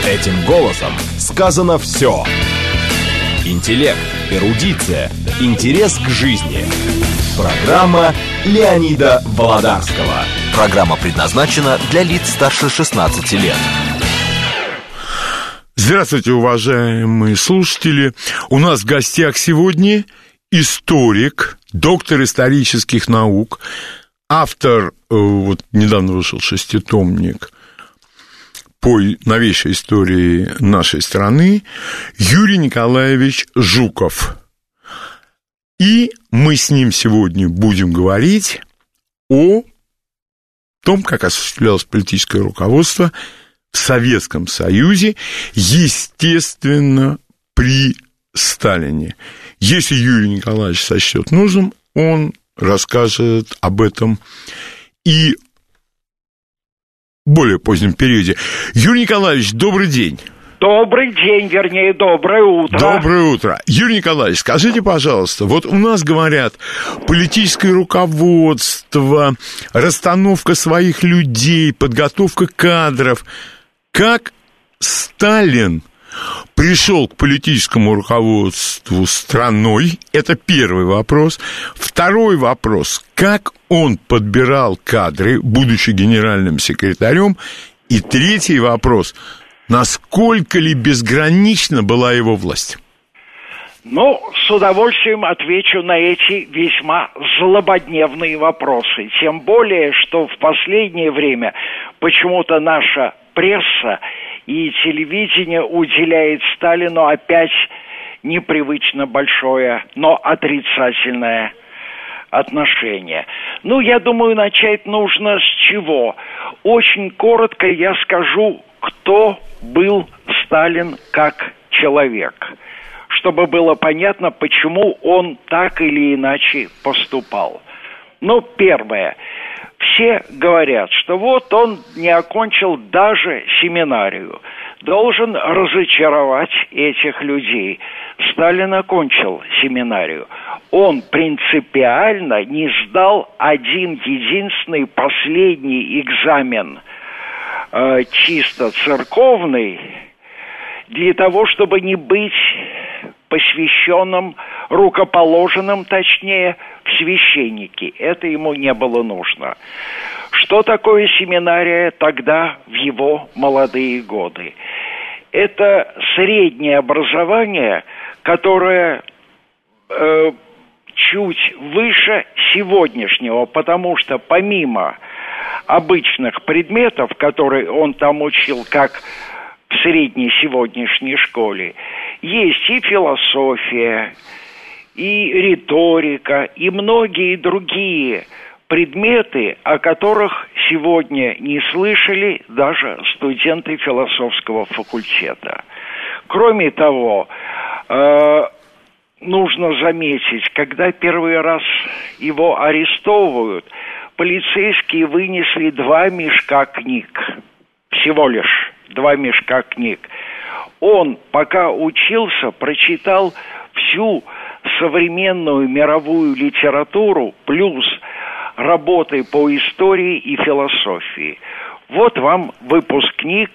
Этим голосом сказано все. Интеллект, эрудиция, интерес к жизни. Программа Леонида Володарского. Программа предназначена для лиц старше 16 лет. Здравствуйте, уважаемые слушатели. У нас в гостях сегодня историк, доктор исторических наук, автор, вот недавно вышел шеститомник по новейшей истории нашей страны, Юрий Николаевич Жуков. И мы с ним сегодня будем говорить о том, как осуществлялось политическое руководство в Советском Союзе, естественно, при Сталине. Если Юрий Николаевич сочтет нужным, он расскажет об этом и в более позднем периоде. Юрий Николаевич, добрый день. Добрый день, вернее, доброе утро. Доброе утро. Юрий Николаевич, скажите, пожалуйста, вот у нас говорят, политическое руководство, расстановка своих людей, подготовка кадров. Как Сталин пришел к политическому руководству страной? Это первый вопрос. Второй вопрос. Как он подбирал кадры, будучи генеральным секретарем? И третий вопрос. Насколько ли безгранична была его власть? Ну, с удовольствием отвечу на эти весьма злободневные вопросы. Тем более, что в последнее время почему-то наша пресса и телевидение уделяет Сталину опять непривычно большое, но отрицательное отношение. Ну, я думаю, начать нужно с чего? Очень коротко я скажу, кто был Сталин как человек, чтобы было понятно, почему он так или иначе поступал. Ну, первое. Все говорят, что вот он не окончил даже семинарию. Должен разочаровать этих людей. Сталин окончил семинарию. Он принципиально не сдал один единственный последний экзамен, чисто церковный, для того, чтобы не быть посвященным, рукоположенным, точнее, в священники. Это ему не было нужно. Что такое семинария тогда в его молодые годы? Это среднее образование, которое чуть выше сегодняшнего, потому что помимо обычных предметов, которые он там учил, как в средней сегодняшней школе, есть и философия, и риторика, и многие другие предметы, о которых сегодня не слышали даже студенты философского факультета. Кроме того, нужно заметить, когда первый раз его арестовывают, полицейские вынесли 2 мешка книг. Всего лишь 2 мешка книг. Он, пока учился, прочитал всю современную мировую литературу плюс работы по истории и философии. Вот вам выпускник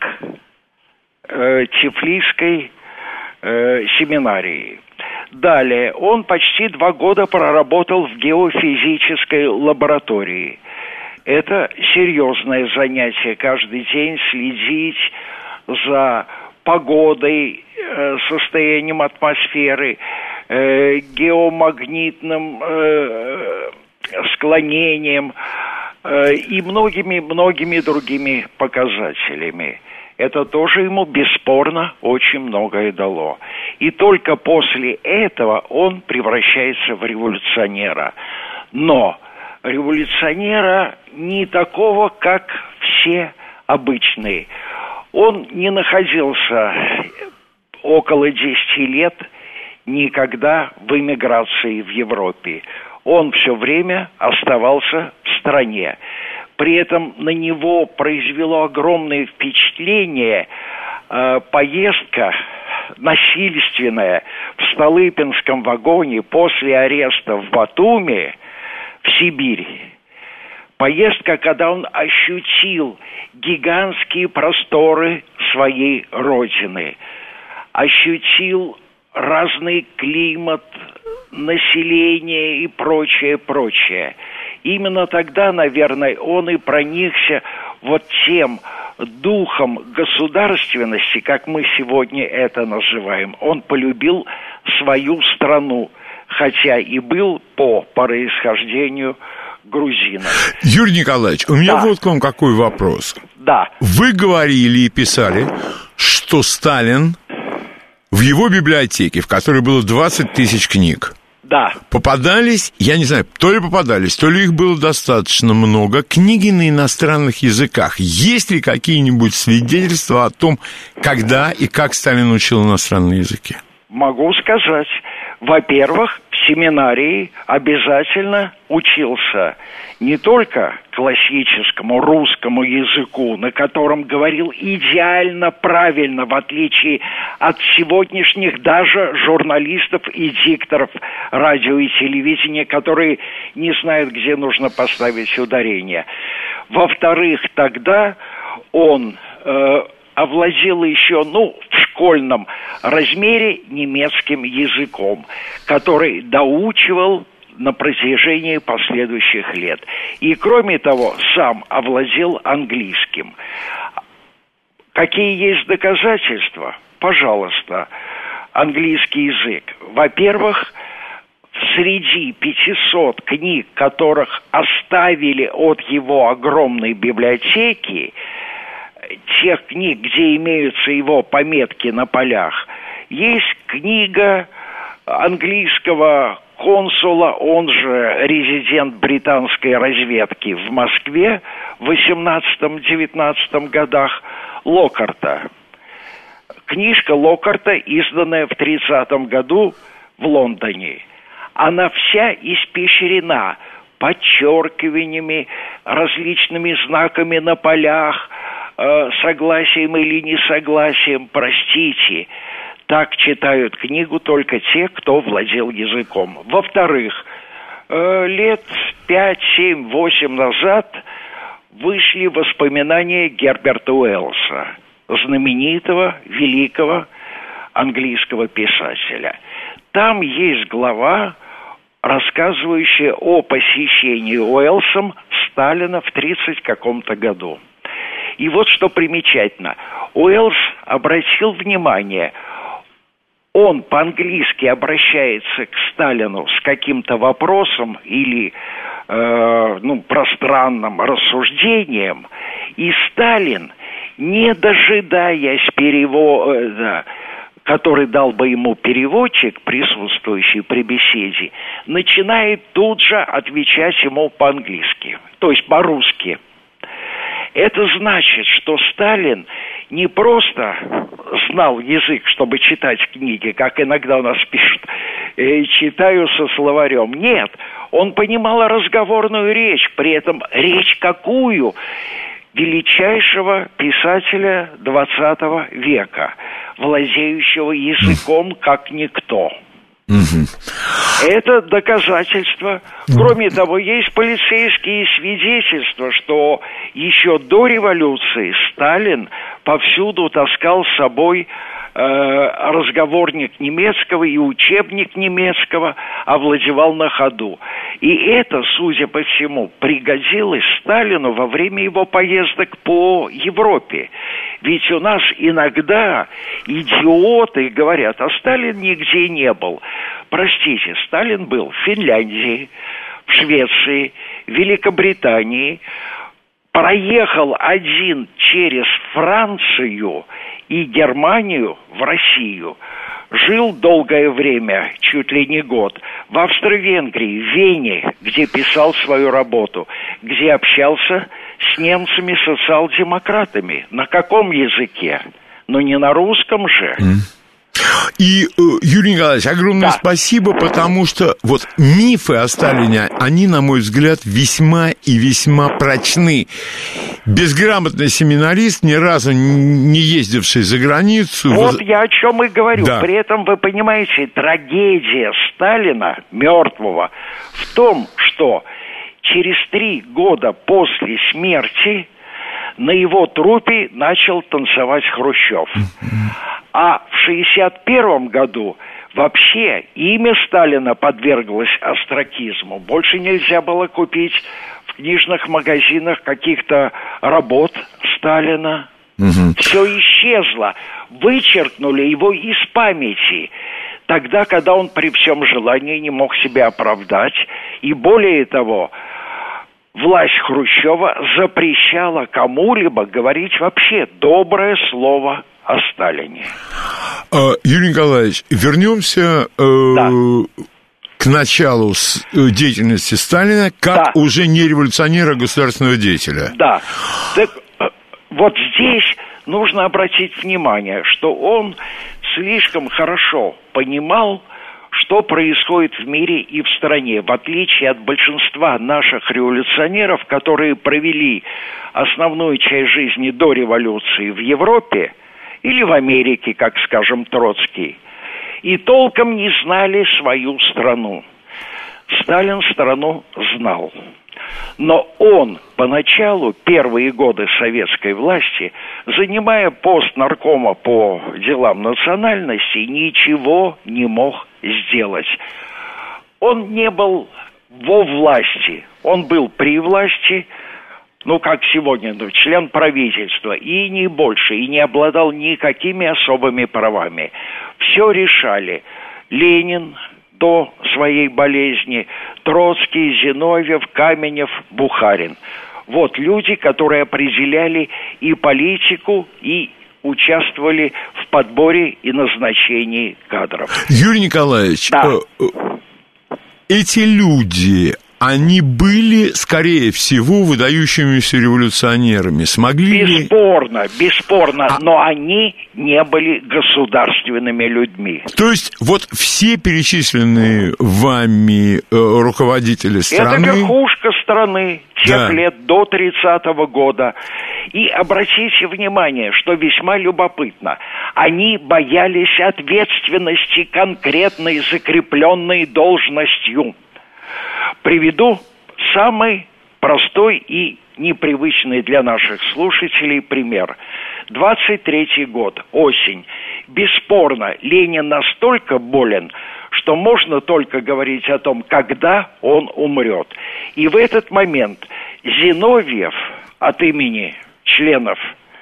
Тифлисской семинарии. Далее, он почти 2 года проработал в геофизической лаборатории. Это серьезное занятие, каждый день следить за погодой, состоянием атмосферы, геомагнитным склонением и многими другими показателями. Это тоже ему бесспорно очень многое дало. И только после этого он превращается в революционера. Но революционера не такого, как все обычные. Он не находился около 10 лет никогда в эмиграции в Европе. Он все время оставался в стране. При этом на него произвело огромное впечатление поездка насильственная в Столыпинском вагоне после ареста в Батуми в Сибирь. Поездка, когда он ощутил гигантские просторы своей родины, ощутил разный климат, население и прочее, прочее. Именно тогда, наверное, он и проникся вот тем духом государственности, как мы сегодня это называем. Он полюбил свою страну, хотя и был по происхождению грузином. Юрий Николаевич, у меня вот к вам какой вопрос. Да. Вы говорили и писали, что Сталин в его библиотеке, в которой было 20 тысяч книг, да, попадались, я не знаю, то ли попадались, то ли их было достаточно много, книги на иностранных языках. Есть ли какие-нибудь свидетельства о том, когда и как Сталин учил иностранные языки? Могу сказать. Во-первых, в семинарии обязательно учился не только классическому русскому языку, на котором говорил идеально правильно, в отличие от сегодняшних даже журналистов и дикторов радио и телевидения, которые не знают, где нужно поставить ударение. Во-вторых, тогда он овладел еще, в школьном размере немецким языком, который доучивал на протяжении последующих лет. И, кроме того, сам овладел английским. Какие есть доказательства? Пожалуйста, английский язык. Во-первых, среди 500 книг, которых оставили от его огромной библиотеки, тех книг, где имеются его пометки на полях, есть книга английского консула, он же резидент британской разведки в Москве в 18-19 годах, Локкарта. Книжка Локкарта, изданная в 30-м году в Лондоне. Она вся испещрена подчеркиваниями, различными знаками на полях, согласием или несогласием, простите. Так читают книгу только те, кто владел языком. Во-вторых, лет 5, 7, 8 назад вышли воспоминания Герберта Уэллса, знаменитого, великого английского писателя. Там есть глава, рассказывающая о посещении Уэллсом Сталина в 30 каком-то году. И вот что примечательно. Уэллс обратил внимание, он по-английски обращается к Сталину с каким-то вопросом или пространным рассуждением, и Сталин, не дожидаясь перевода, который дал бы ему переводчик, присутствующий при беседе, начинает тут же отвечать ему по-английски, то есть по-русски. Это значит, что Сталин не просто знал язык, чтобы читать книги, как иногда у нас пишут, читаю со словарем. Нет, он понимал разговорную речь, при этом речь какую? Величайшего писателя 20 века, владеющего языком как никто. Это доказательство. Кроме того, есть полицейские свидетельства, что еще до революции Сталин повсюду таскал с собой разговорник немецкого и учебник немецкого, овладевал на ходу. И это, судя по всему, пригодилось Сталину во время его поездок по Европе. Ведь у нас иногда идиоты говорят, а Сталин нигде не был. Простите, Сталин был в Финляндии, в Швеции, в Великобритании, проехал один через Францию и Германию в Россию. Жил долгое время, чуть ли не год, в Австро-Венгрии, в Вене, где писал свою работу, где общался с немцами, социал-демократами. На каком языке? Но не на русском же. И, Юрий Николаевич, огромное спасибо, потому что вот мифы о Сталине, они, на мой взгляд, весьма и весьма прочны. Безграмотный семинарист, ни разу не ездивший за границу... Вот я о чем и говорю. Да. При этом, вы понимаете, трагедия Сталина, мертвого, в том, что через 3 года после смерти на его трупе начал танцевать Хрущев. А в 1961 году вообще имя Сталина подверглось остракизму. Больше нельзя было купить в книжных магазинах каких-то работ Сталина. Все исчезло. Вычеркнули его из памяти. Тогда, когда он при всем желании не мог себя оправдать. И более того, власть Хрущева запрещала кому-либо говорить вообще доброе слово о Сталине. Юрий Николаевич, вернемся к началу деятельности Сталина как уже не революционера, а государственного деятеля. Да. Так, вот здесь нужно обратить внимание, что он слишком хорошо понимал, что происходит в мире и в стране, в отличие от большинства наших революционеров, которые провели основную часть жизни до революции в Европе или в Америке, как, скажем, Троцкий, и толком не знали свою страну. Сталин страну знал. Но он поначалу, первые годы советской власти, занимая пост наркома по делам национальности, ничего не мог сделать. Он не был во власти, он был при власти, как сегодня, член правительства, и не больше, и не обладал никакими особыми правами. Все решали Ленин до своей болезни, Троцкий, Зиновьев, Каменев, Бухарин. Вот люди, которые определяли и политику, и участвовали в подборе и назначении кадров. Юрий Николаевич, эти люди, они были, скорее всего, выдающимися революционерами. Смогли ли... Бесспорно, но они не были государственными людьми. То есть, вот все перечисленные вами руководители страны... Это верхушка страны тех лет до 30-го года. И обратите внимание, что весьма любопытно. Они боялись ответственности конкретной, закрепленной должностью. Приведу самый простой и непривычный для наших слушателей пример. 23-й год, осень. Бесспорно, Ленин настолько болен, что можно только говорить о том, когда он умрет. И в этот момент Зиновьев от имени членов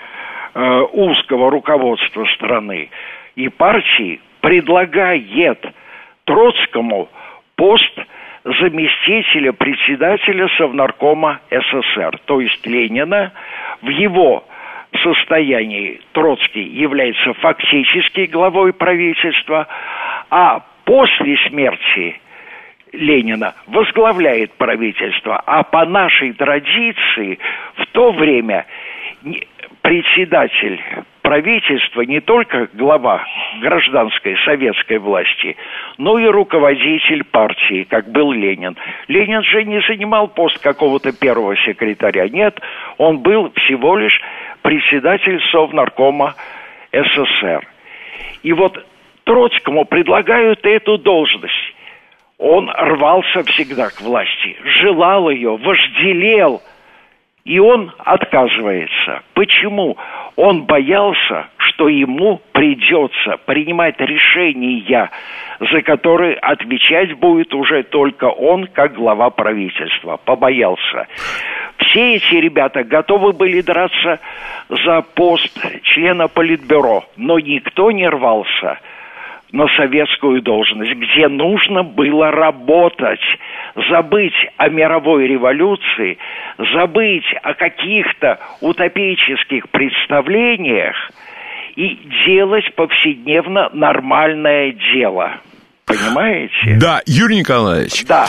узкого руководства страны и партии предлагает Троцкому пост заместителя председателя Совнаркома СССР, то есть Ленина. В его состоянии Троцкий является фактически главой правительства, а после смерти Ленина возглавляет правительство. А по нашей традиции в то время председатель правительства не только глава гражданской советской власти, но и руководитель партии, как был Ленин. Ленин же не занимал пост какого-то первого секретаря. Нет, он был всего лишь председатель Совнаркома СССР. И вот Троцкому предлагают эту должность. Он рвался всегда к власти, желал ее, вожделел. И он отказывается. Почему? Он боялся, что ему придется принимать решения, за которые отвечать будет уже только он, как глава правительства. Побоялся. Все эти ребята готовы были драться за пост члена Политбюро, но никто не рвался на советскую должность, где нужно было работать, забыть о мировой революции, забыть о каких-то утопических представлениях и делать повседневно нормальное дело. Понимаете? Да, Юрий Николаевич. Да.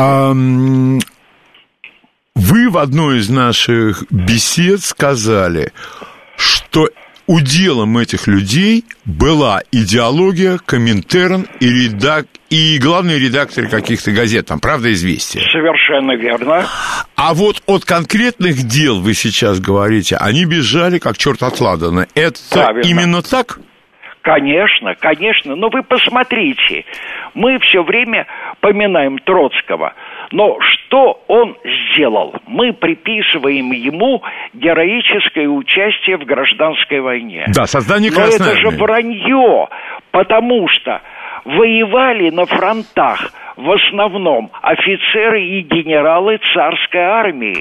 Вы в одной из наших бесед сказали, что уделом этих людей была идеология, Коминтерн и главные редакторы каких-то газет, там, «Правда», «Известия». Совершенно верно. А вот от конкретных дел вы сейчас говорите, они бежали как черт от ладана. Это правильно. Именно так? Конечно, конечно. Но вы посмотрите, мы все время поминаем Троцкого. Но что он сделал? Мы приписываем ему героическое участие в гражданской войне. Да, создание Красной Армии. Но это же вранье, потому что воевали на фронтах в основном офицеры и генералы царской армии.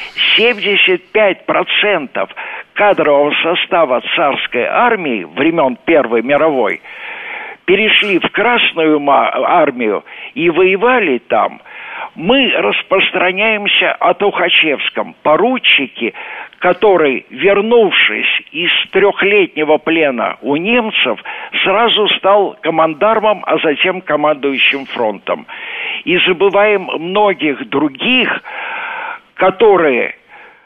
75% кадрового состава царской армии времен Первой мировой перешли в Красную армию и воевали там. Мы распространяемся о Тухачевском. Поручике, который, вернувшись из 3-летнего плена у немцев, сразу стал командармом, а затем командующим фронтом. И забываем многих других, которые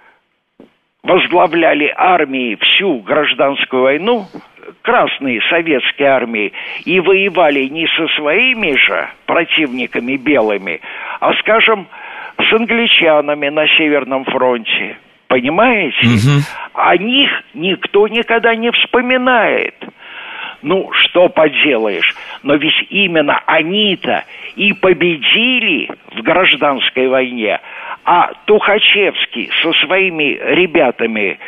возглавляли армии всю гражданскую войну, красные советские армии, и воевали не со своими же противниками белыми, а, скажем, с англичанами на Северном фронте. Понимаете? О них никто никогда не вспоминает. Ну, что поделаешь, но ведь именно они-то и победили в гражданской войне, а Тухачевский со своими ребятами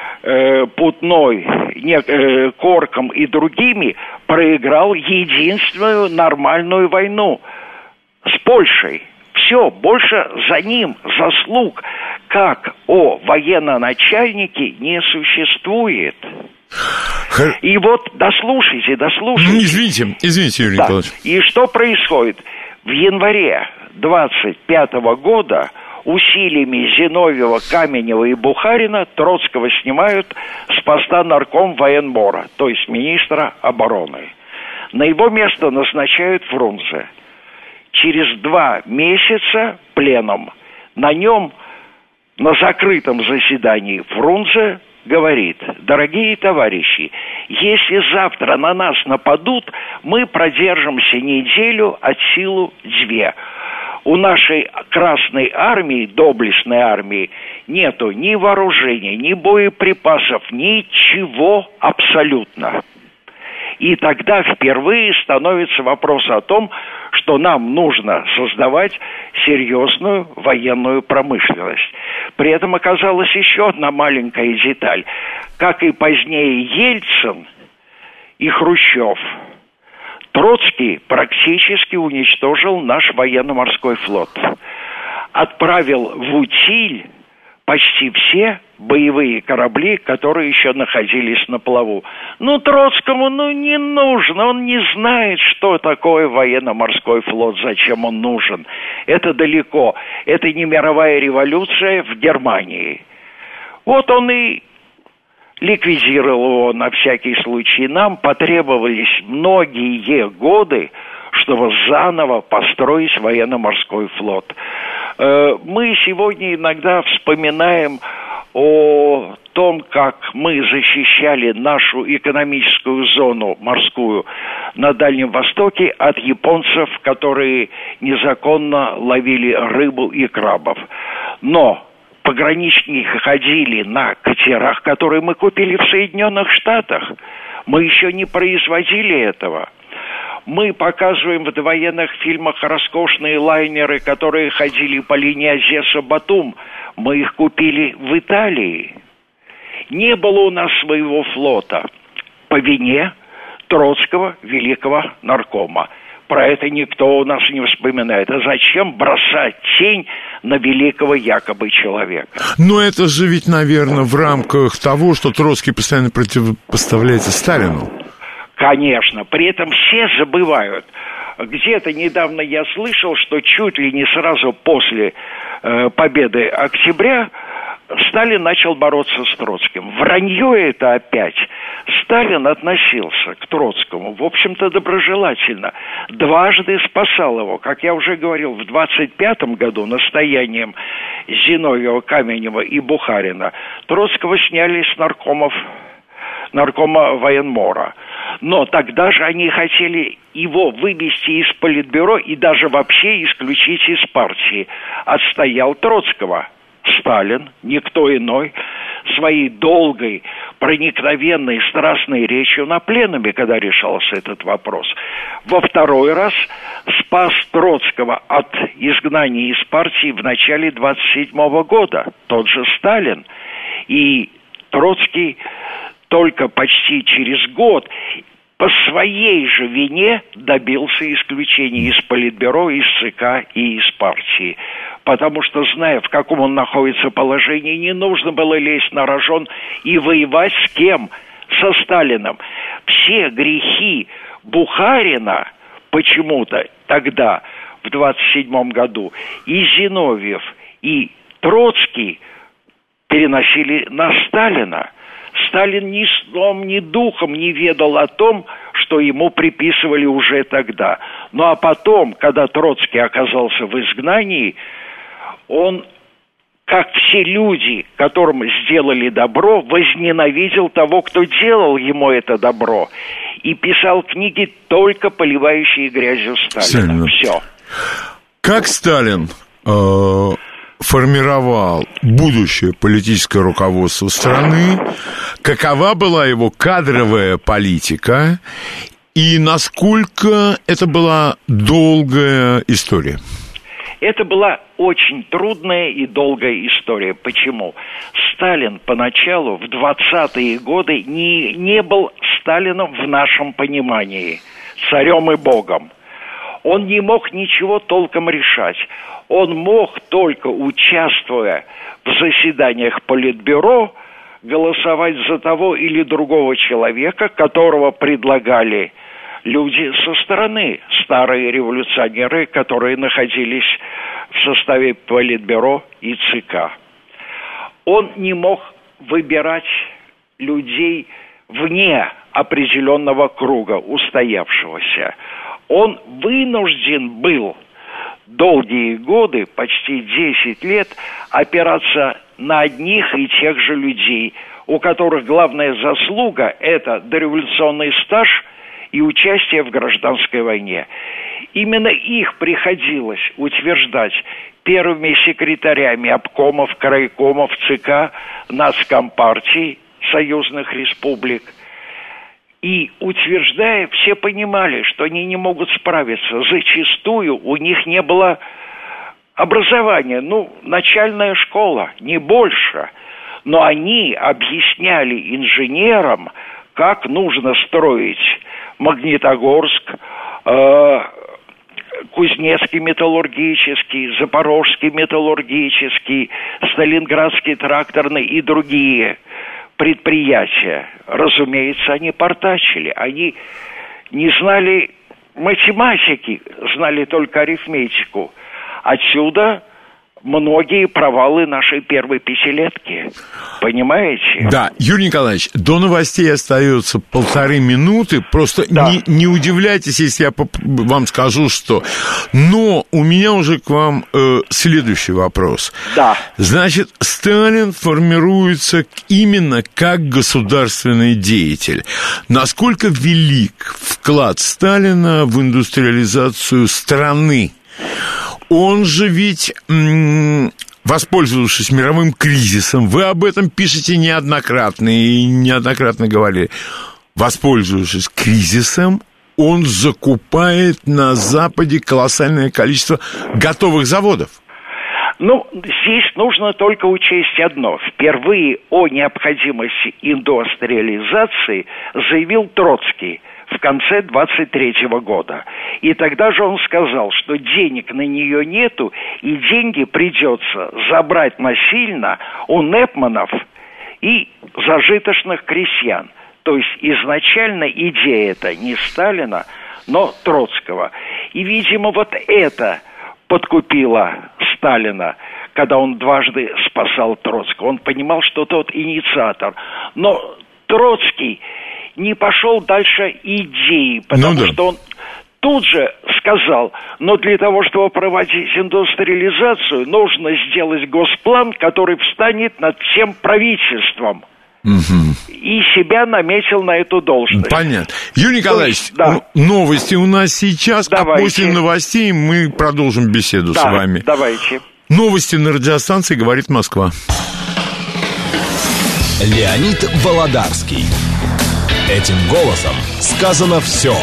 Путной, Корком и другими проиграл единственную нормальную войну с Польшей. Все, больше за ним заслуг, как о военноначальнике, не существует. И вот дослушайте. Извините, Юрий Николаевич. И что происходит? В январе 25 года усилиями Зиновьева, Каменева и Бухарина Троцкого снимают с поста нарком военмора, то есть министра обороны. На его место назначают Фрунзе. Через 2 месяца пленум на нем на закрытом заседании Фрунзе говорит: дорогие товарищи, если завтра на нас нападут, мы продержимся неделю, от силы 2. У нашей Красной армии, доблестной армии, нету ни вооружения, ни боеприпасов, ничего абсолютно. И тогда впервые становится вопрос о том, что нам нужно создавать серьезную военную промышленность. При этом оказалась еще одна маленькая деталь. Как и позднее Ельцин и Хрущев, Троцкий практически уничтожил наш военно-морской флот. Отправил в утиль почти все боевые корабли, которые еще находились на плаву. Троцкому, не нужно, он не знает, что такое военно-морской флот, зачем он нужен. Это далеко, это не мировая революция в Германии. Вот он и ликвидировал его на всякий случай. Нам потребовались многие годы, чтобы заново построить военно-морской флот. Мы сегодня иногда вспоминаем о том, как мы защищали нашу экономическую зону морскую на Дальнем Востоке от японцев, которые незаконно ловили рыбу и крабов. Но пограничники ходили на катерах, которые мы купили в Соединенных Штатах. Мы еще не производили этого. Мы показываем в военных фильмах роскошные лайнеры, которые ходили по линии Одесса-Батум. Мы их купили в Италии. Не было у нас своего флота по вине Троцкого, великого наркома. Про это никто у нас не вспоминает. А зачем бросать тень на великого якобы человека? Но это же ведь, наверное, в рамках того, что Троцкий постоянно противопоставляется Сталину. Конечно. При этом все забывают. Где-то недавно я слышал, что чуть ли не сразу после победы октября Сталин начал бороться с Троцким. Вранье это опять. Сталин относился к Троцкому, в общем-то, доброжелательно. Дважды спасал его, как я уже говорил, в 25-м году настоянием Зиновьева, Каменева и Бухарина Троцкого сняли с наркома военмора. Но тогда же они хотели его вывести из политбюро и даже вообще исключить из партии. Отстоял Троцкого Сталин, никто иной. своей долгой, проникновенной, страстной речью на пленуме, когда решался этот вопрос. Во второй раз спас Троцкого от изгнания из партии в начале 1927 года, тот же Сталин. И Троцкий только почти через год по своей же вине добился исключения из Политбюро, из ЦК и из партии. Потому что, зная, в каком он находится положении, не нужно было лезть на рожон и воевать с кем? Со Сталином. Все грехи Бухарина почему-то тогда, в 1927 году, и Зиновьев, и Троцкий переносили на Сталина. Сталин ни сном, ни духом не ведал о том, что ему приписывали уже тогда. Ну а потом, когда Троцкий оказался в изгнании, он, как все люди, которым сделали добро, возненавидел того, кто делал ему это добро, и писал книги, только поливающие грязью Сталина. Все. Как Сталин формировал будущее политическое руководство страны, какова была его кадровая политика и насколько это была долгая история? Это была очень трудная и долгая история. Почему? Сталин поначалу, в 20-е годы, не был Сталином в нашем понимании, царем и богом. Он не мог ничего толком решать. Он мог, только участвуя в заседаниях Политбюро, голосовать за того или другого человека, которого предлагали люди со стороны, старые революционеры, которые находились в составе Политбюро и ЦК. Он не мог выбирать людей вне определенного круга, устоявшегося. Он вынужден был долгие годы, почти 10 лет, опираться на одних и тех же людей, у которых главная заслуга – это дореволюционный стаж и участие в гражданской войне. Именно их приходилось утверждать первыми секретарями обкомов, крайкомов, ЦК, нацкомпартий союзных республик. И, утверждая, все понимали, что они не могут справиться. Зачастую у них не было образования, начальная школа, не больше. Но они объясняли инженерам, как нужно строить Магнитогорск, Кузнецкий металлургический, Запорожский металлургический, Сталинградский тракторный и другие предприятия. Разумеется, они портачили. Они не знали математики, знали только арифметику. Отсюда многие провалы нашей первой пятилетки. Понимаете? Да, Юрий Николаевич, до новостей остается 1,5 минуты. Просто да. не удивляйтесь, если я вам скажу, что... Но у меня уже к вам следующий вопрос. Да. Значит, Сталин формируется именно как государственный деятель. Насколько велик вклад Сталина в индустриализацию страны? Он же ведь, воспользовавшись мировым кризисом, вы об этом пишете неоднократно и неоднократно говорили, воспользовавшись кризисом, он закупает на Западе колоссальное количество готовых заводов. Здесь нужно только учесть одно. Впервые о необходимости индустриализации заявил Троцкий в конце 23-го года. И тогда же он сказал, что денег на нее нету, и деньги придется забрать насильно у непманов и зажиточных крестьян. То есть изначально идея эта не Сталина, но Троцкого. И, видимо, вот это подкупило Сталина, когда он дважды спасал Троцкого. Он понимал, что тот инициатор. Но Троцкий не пошел дальше идеи, потому что он тут же сказал, но для того, чтобы проводить индустриализацию, нужно сделать госплан, который встанет над всем правительством. Угу. И себя наметил на эту должность. Понятно. Юрий Николаевич, новости у нас сейчас, давайте. А после новостей мы продолжим беседу с вами. Давайте. Новости на радиостанции «Говорит Москва». Леонид Володарский. Этим голосом сказано все.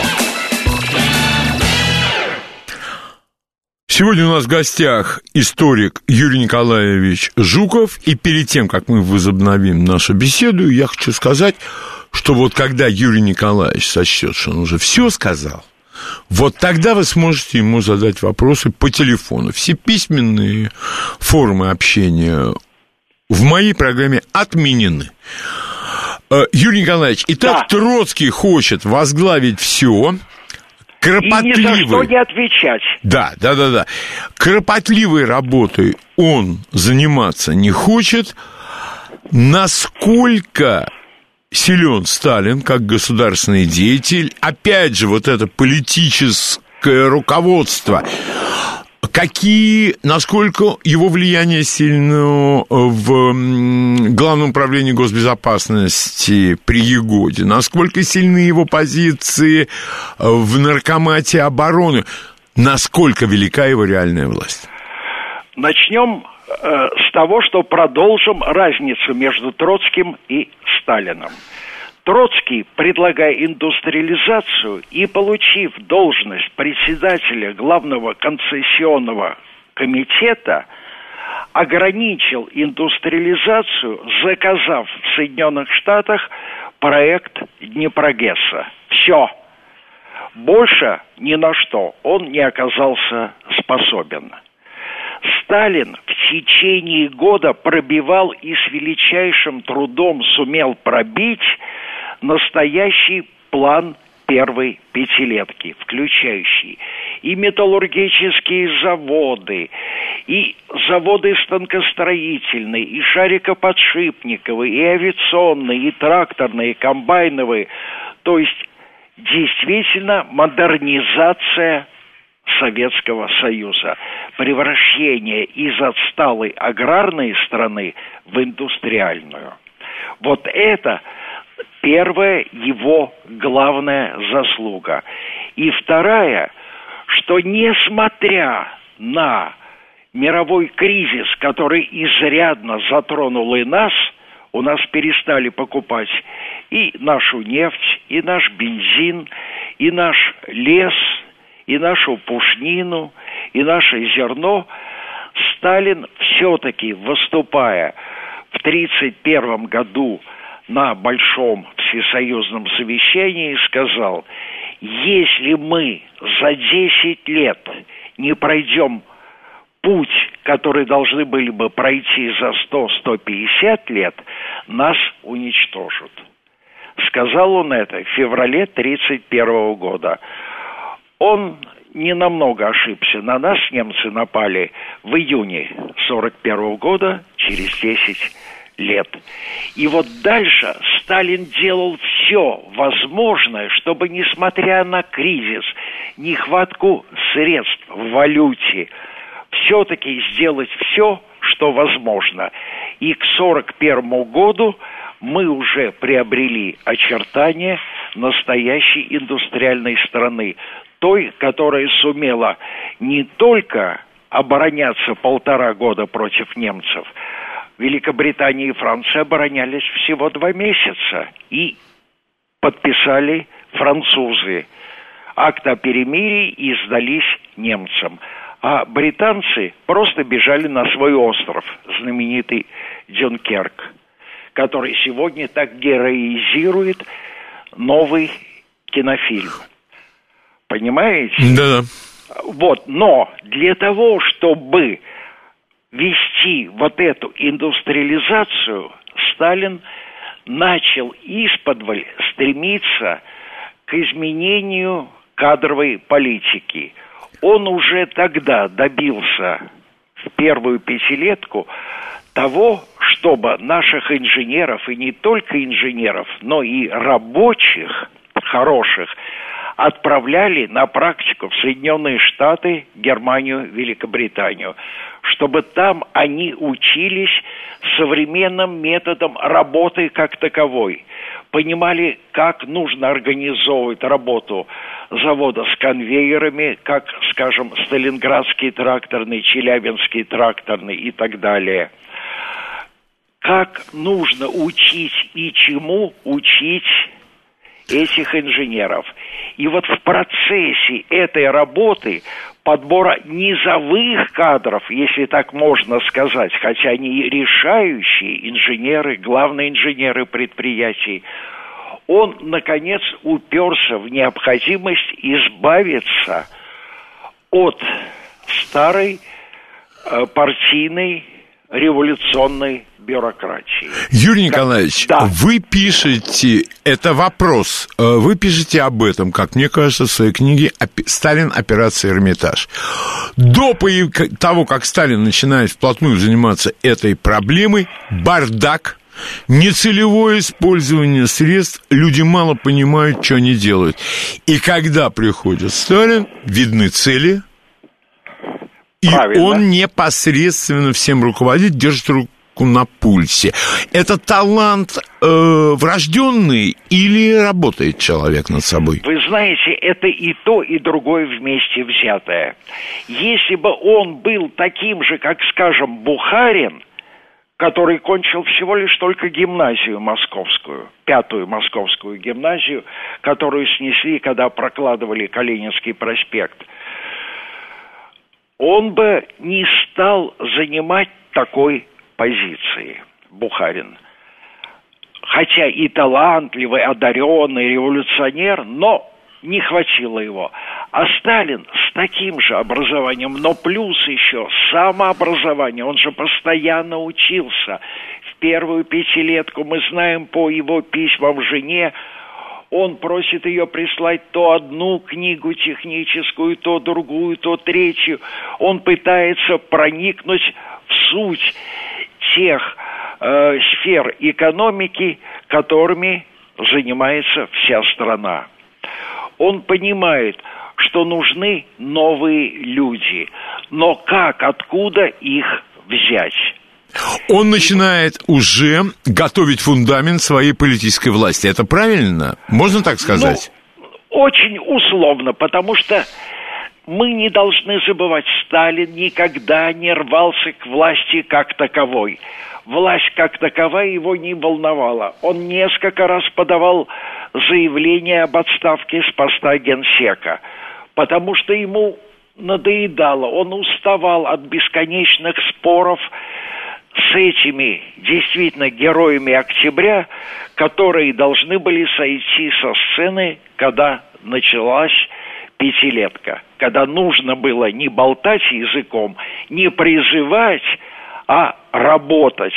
Сегодня у нас в гостях историк Юрий Николаевич Жуков. И перед тем, как мы возобновим нашу беседу, я хочу сказать, что вот когда Юрий Николаевич сочтет, что он уже все сказал, вот тогда вы сможете ему задать вопросы по телефону. Все письменные формы общения в моей программе отменены. Юрий Николаевич, итак, да. Троцкий хочет возглавить все. Кропотливый. И ни за что не отвечать. Да. Кропотливой работой он заниматься не хочет. Насколько силен Сталин как государственный деятель? Опять же, вот это политическое руководство. Насколько его влияние сильно в Главном управлении госбезопасности при Егоде? Насколько сильны его позиции в Наркомате обороны? Насколько велика его реальная власть? Начнем с того, что продолжим разницу между Троцким и Сталином. Троцкий, предлагая индустриализацию и получив должность председателя Главного концессионного комитета, ограничил индустриализацию, заказав в Соединенных Штатах проект Днепрогесса. Все. Больше ни на что он не оказался способен. Сталин в течение года пробивал и с величайшим трудом сумел пробить настоящий план первой пятилетки, включающий и металлургические заводы, и заводы станкостроительные, и шарикоподшипниковые, и авиационные, и тракторные, и комбайновые. То есть действительно модернизация Советского Союза, превращение из отсталой аграрной страны в индустриальную. Вот это первая его главная заслуга. И вторая, что несмотря на мировой кризис, который изрядно затронул и нас, у нас перестали покупать и нашу нефть, и наш бензин, и наш лес, и нашу пушнину, и наше зерно. Сталин все-таки, выступая в 1931 году на Большом всесоюзном совещании, сказал: если мы за 10 лет не пройдем путь, который должны были бы пройти за 100-150 лет, нас уничтожат. Сказал он это в феврале 1931 года. Он не намного ошибся. На нас немцы напали в июне 1941 года, через 10 лет. И вот дальше Сталин делал все возможное, чтобы, несмотря на кризис, нехватку средств в валюте, все-таки сделать все, что возможно. И к 1941 году мы уже приобрели очертания настоящей индустриальной страны, той, которая сумела не только обороняться 1,5 года против немцев. Великобритания и Франция оборонялись всего 2 месяца. И подписали французы акт о перемирии и сдались немцам. А британцы просто бежали на свой остров, знаменитый Дюнкерк, который сегодня так героизирует новый кинофильм. Понимаете? Да. Вот, но для того, чтобы вести вот эту индустриализацию, Сталин начал исподволь стремиться к изменению кадровой политики. Он уже тогда добился в первую пятилетку того, чтобы наших инженеров, и не только инженеров, но и рабочих хороших, отправляли на практику в Соединенные Штаты, Германию, Великобританию, чтобы там они учились современным методам работы как таковой, понимали, как нужно организовывать работу завода с конвейерами, как, скажем, Сталинградский тракторный, Челябинский тракторный и так далее. как нужно учить и чему учить этих инженеров. И вот в процессе этой работы подбора низовых кадров, если так можно сказать, хотя они решающие инженеры, главные инженеры предприятий, он, наконец, уперся в необходимость избавиться от старой партийной революционной бюрократии. Юрий Николаевич, да. Вы пишете, это вопрос, вы пишете об этом, как мне кажется, в своей книге «Сталин. Операция Эрмитаж». До того, как Сталин начинает вплотную заниматься этой проблемой, бардак, нецелевое использование средств, люди мало понимают, что они делают. И когда приходит Сталин, видны цели, и правильно. Он непосредственно всем руководит, держит руку на пульсе. Это талант врожденный или работает человек над собой? Вы знаете, это и то, и другое вместе взятое. Если бы он был таким же, как, скажем, Бухарин, который кончил всего лишь только гимназию московскую, 5-ю московскую гимназию, которую снесли, когда прокладывали Калининский проспект, он бы не стал занимать такой позиции, Бухарин. Хотя и талантливый, одаренный революционер, но не хватило его. А Сталин с таким же образованием, но плюс еще самообразование, он же постоянно учился. В первую пятилетку, мы знаем по его письмам жене, он просит ее прислать то одну книгу техническую, то другую, то третью. Он пытается проникнуть в суть тех сфер экономики, которыми занимается вся страна. Он понимает, что нужны новые люди, но как, откуда их взять? Он начинает уже готовить фундамент своей политической власти. Это правильно? Можно так сказать? Очень условно, потому что мы не должны забывать, Сталин никогда не рвался к власти как таковой. Власть как таковая его не волновала. Он несколько раз подавал заявление об отставке с поста генсека, потому что ему надоедало, он уставал от бесконечных споров с этими действительно героями октября, которые должны были сойти со сцены, когда началась пятилетка, когда нужно было не болтать языком, не призывать, а работать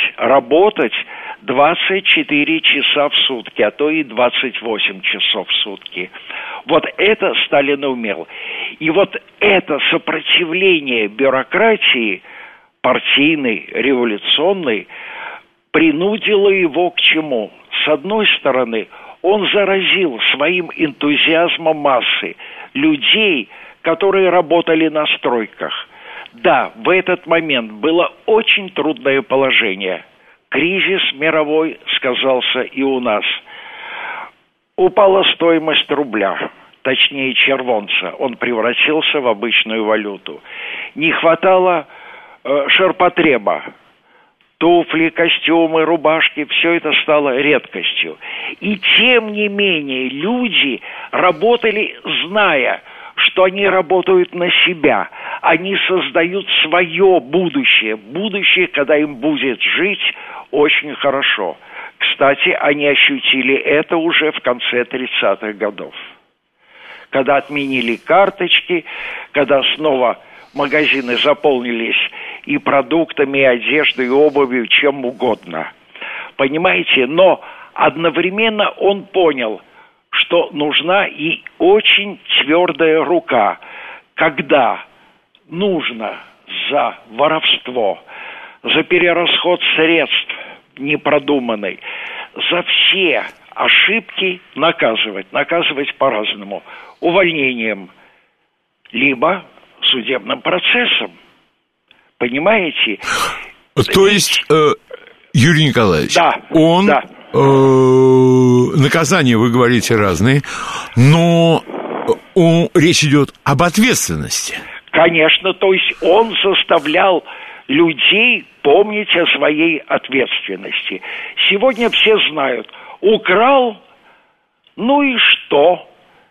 24 часа в сутки, а то и 28 часов в сутки. Вот это Сталин умел. И вот это сопротивление бюрократии, партийной, революционной, принудило его к чему? С одной стороны, он заразил своим энтузиазмом массы людей, которые работали на стройках. Да, в этот момент было очень трудное положение. Кризис мировой сказался и у нас. Упала стоимость рубля, точнее червонца. Он превратился в обычную валюту. Не хватало ширпотреба. Туфли, костюмы, рубашки, все это стало редкостью. И тем не менее люди работали, зная, что они работают на себя. Они создают свое будущее. Будущее, когда им будет жить очень хорошо. Кстати, они ощутили это уже в конце 30-х годов. Когда отменили карточки, когда снова магазины заполнились и продуктами, и одеждой, и обувью, чем угодно. Понимаете? Но одновременно он понял, что нужна и очень твердая рука, когда нужно за воровство, за перерасход средств непродуманный, за все ошибки наказывать по-разному, увольнением, либо судебным процессом. Понимаете? То есть, Юрий Николаевич, он... Да. Наказания, вы говорите, разные, но речь идет об ответственности. Конечно, то есть он заставлял людей помнить о своей ответственности. Сегодня все знают, украл, ну и что?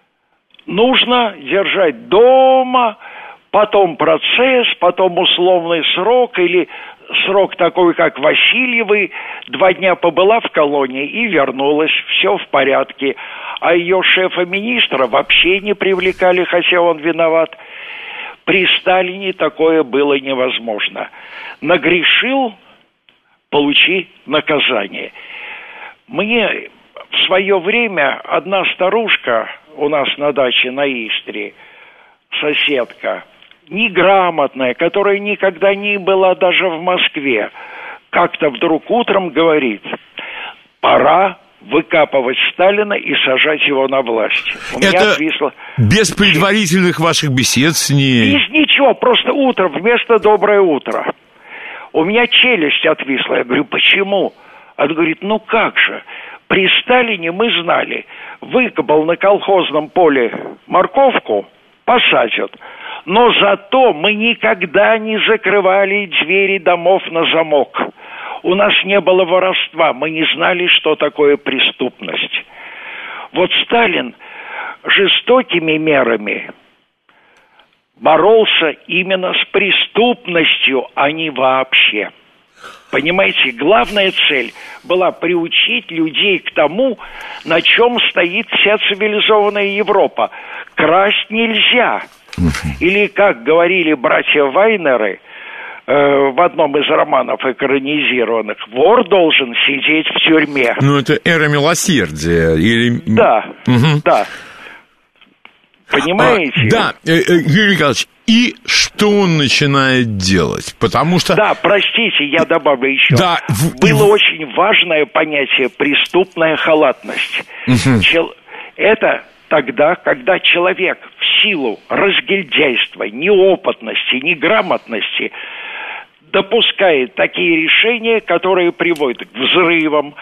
Нужно держать дома, потом процесс, потом условный срок или срок такой, как Васильевой, 2 дня побыла в колонии и вернулась, все в порядке. А ее шефа-министра вообще не привлекали, хотя он виноват. При Сталине такое было невозможно. Нагрешил, получи наказание. Мне в свое время одна старушка у нас на даче на Истре, соседка, неграмотная, которая никогда не была даже в Москве, как-то вдруг утром говорит: пора выкапывать Сталина и сажать его на власть. У меня отвисло... без предварительных ваших бесед с ней? Без ничего, просто утром, вместо «доброе утро». У меня челюсть отвисла. Я говорю, почему? Она говорит, ну как же, при Сталине мы знали, выкопал на колхозном поле морковку, посадят. Но зато мы никогда не закрывали двери домов на замок. У нас не было воровства, мы не знали, что такое преступность. Вот Сталин жестокими мерами боролся именно с преступностью, а не вообще. Понимаете, главная цель была приучить людей к тому, на чем стоит вся цивилизованная Европа. Красть нельзя. Или, как говорили братья Вайнеры в одном из романов экранизированных, вор должен сидеть в тюрьме. Ну, это «Эра милосердия». Или... Да, да. Понимаете? Да, Юрий Николаевич, и что он начинает делать? Потому что... Да, простите, я добавлю еще. Да, было очень важное понятие «преступная халатность». Это тогда, когда человек в силу разгильдяйства, неопытности, неграмотности допускает такие решения, которые приводят к взрывам,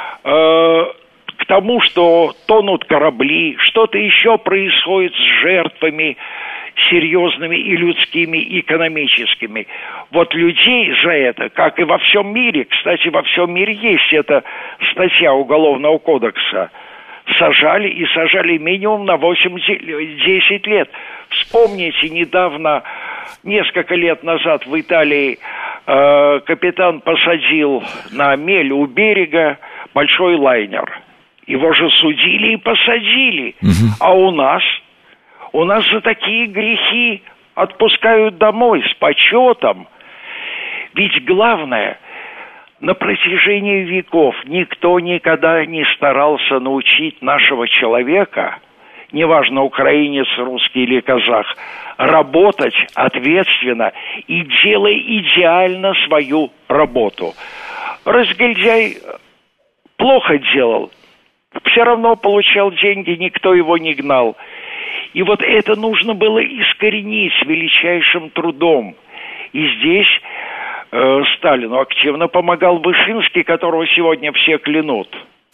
к тому, что тонут корабли, что-то еще происходит с жертвами серьезными и людскими, и экономическими. Вот людей за это, как и во всем мире, кстати, во всем мире есть эта статья Уголовного кодекса, сажали и сажали минимум на 8-10 лет. Вспомните, недавно, несколько лет назад в Италии капитан посадил на мель у берега большой лайнер. Его же судили и посадили. А у нас за такие грехи отпускают домой с почетом. Ведь главное, на протяжении веков никто никогда не старался научить нашего человека, неважно, украинец, русский или казах, работать ответственно и делая идеально свою работу. Разгильдяй плохо делал, все равно получал деньги, никто его не гнал. И вот это нужно было искоренить величайшим трудом. И здесь Сталину активно помогал Вышинский, которого сегодня все клянут.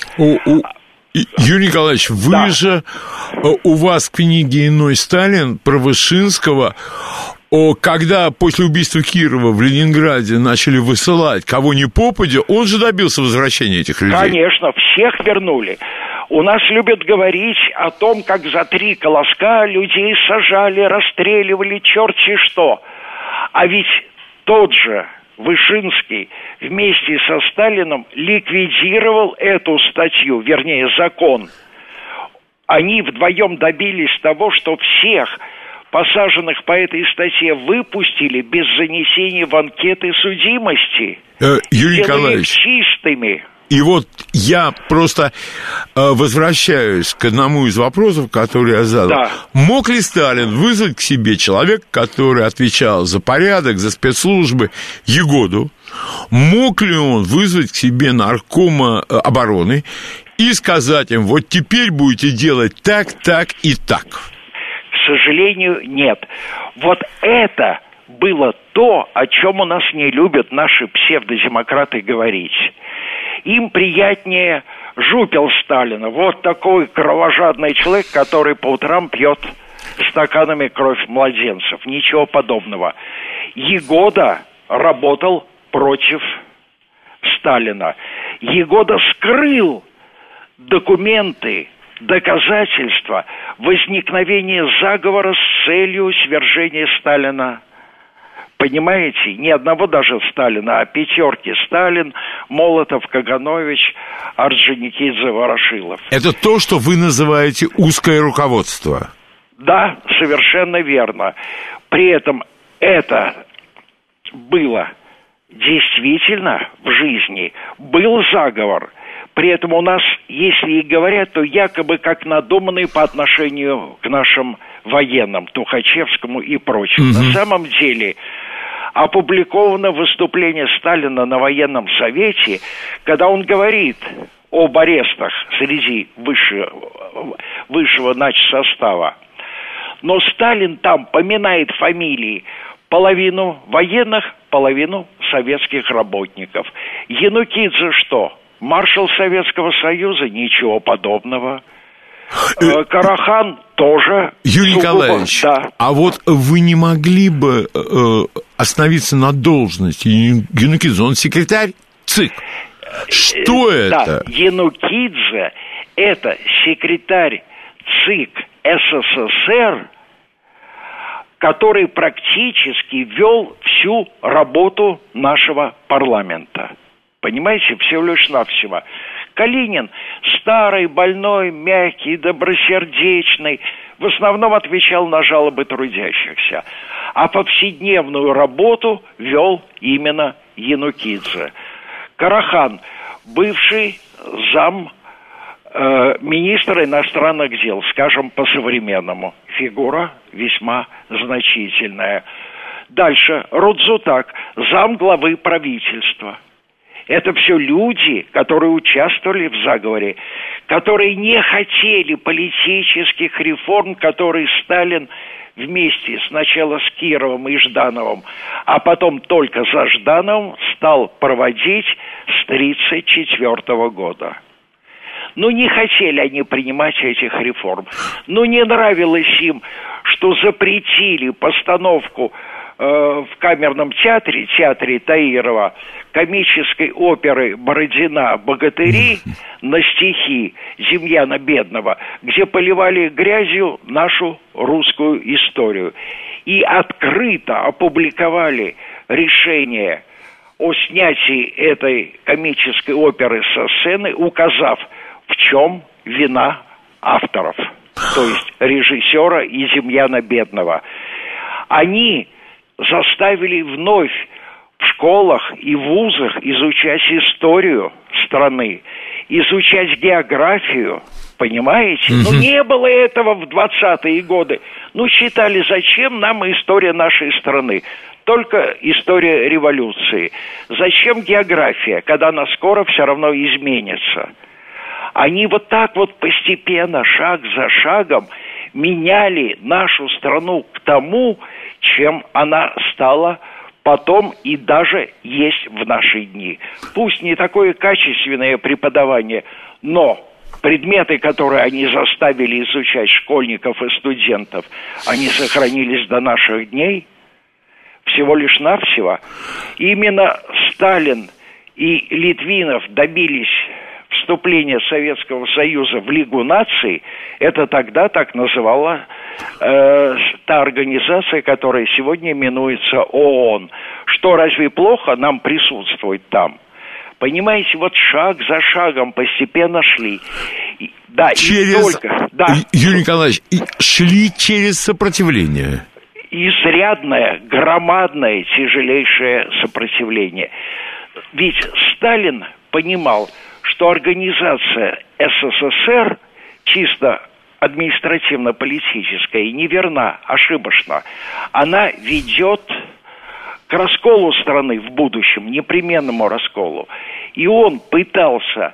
Юрий Николаевич, вы же, у вас в книге «Иной Сталин» про Вышинского, когда после убийства Кирова в Ленинграде начали высылать кого ни попадя, он же добился возвращения этих людей. Конечно, всех вернули. У нас любят говорить о том, как за 3 колоска людей сажали, расстреливали, черти что. А ведь тот же Вышинский вместе со Сталином ликвидировал эту статью, вернее, закон. Они вдвоем добились того, что всех посаженных по этой статье выпустили без занесения в анкеты судимости. Юрий Николаевич, чистыми. И вот я просто возвращаюсь к одному из вопросов, который я задал. Да. Мог ли Сталин вызвать к себе человека, который отвечал за порядок, за спецслужбы, Егоду? Мог ли он вызвать к себе наркома обороны и сказать им, вот теперь будете делать так, так и так? К сожалению, нет. Вот это было то, о чем у нас не любят наши псевдодемократы говорить. Им приятнее жупел Сталина. Вот такой кровожадный человек, который по утрам пьет стаканами кровь младенцев. Ничего подобного. Егода работал против Сталина. Егода скрыл документы, доказательства возникновения заговора с целью свержения Сталина. Понимаете, ни одного даже Сталина, а пятерки: Сталин, Молотов, Каганович, Орджоникидзе, Ворошилов. Это то, что вы называете узкое руководство. Да, совершенно верно. При этом это было действительно в жизни. Был заговор. При этом у нас, если и говорят, то якобы как надуманный по отношению к нашим военным, Тухачевскому и прочим. На самом деле опубликовано выступление Сталина на военном совете, когда он говорит об арестах среди высшего начсостава. Но Сталин там поминает фамилии половину военных, половину советских работников. Янукидзе что? Маршал Советского Союза? Ничего подобного. Карахан тоже. Юрий Николаевич, да. А вот вы не могли бы остановиться на должности Янукидзе? Он секретарь ЦИК. Что это? Да, Янукидзе – это секретарь ЦИК СССР, который практически вел всю работу нашего парламента. Понимаете, всего лишь навсего. Калинин старый, больной, мягкий, добросердечный, в основном отвечал на жалобы трудящихся. А повседневную работу вел именно Янукидзе. Карахан, бывший зам министра иностранных дел, скажем по-современному. Фигура весьма значительная. Дальше. Рудзутак, зам главы правительства. Это все люди, которые участвовали в заговоре, которые не хотели политических реформ, которые Сталин вместе сначала с Кировым и Ждановым, а потом только за Ждановым стал проводить с 1934 года. Ну, не хотели они принимать этих реформ. Ну, не нравилось им, что запретили постановку в камерном театре Таирова, комической оперы Бородина «Богатыри» на стихи Демьяна Бедного, где поливали грязью нашу русскую историю. И открыто опубликовали решение о снятии этой комической оперы со сцены, указав, в чем вина авторов, то есть режиссера и Демьяна Бедного. Они заставили вновь в школах и вузах изучать историю страны, изучать географию, понимаете? Ну, не было этого в 20-е годы. Ну, считали, зачем нам история нашей страны? Только история революции. Зачем география, когда она скоро все равно изменится? Они вот так вот постепенно, шаг за шагом, меняли нашу страну к тому, чем она стала потом и даже есть в наши дни. Пусть не такое качественное преподавание, но предметы, которые они заставили изучать школьников и студентов, они сохранились до наших дней всего лишь навсего. Именно Сталин и Литвинов добились вступления Советского Союза в Лигу наций. Это тогда так называла та организация, которая сегодня именуется ООН. Что, разве плохо нам присутствовать там? Понимаете, вот шаг за шагом постепенно шли. Да, Юрий Николаевич, шли через сопротивление. Изрядное, громадное, тяжелейшее сопротивление. Ведь Сталин понимал, что организация СССР чисто административно-политическая неверна, ошибочна. Она ведет к расколу страны в будущем, непременному расколу. И он пытался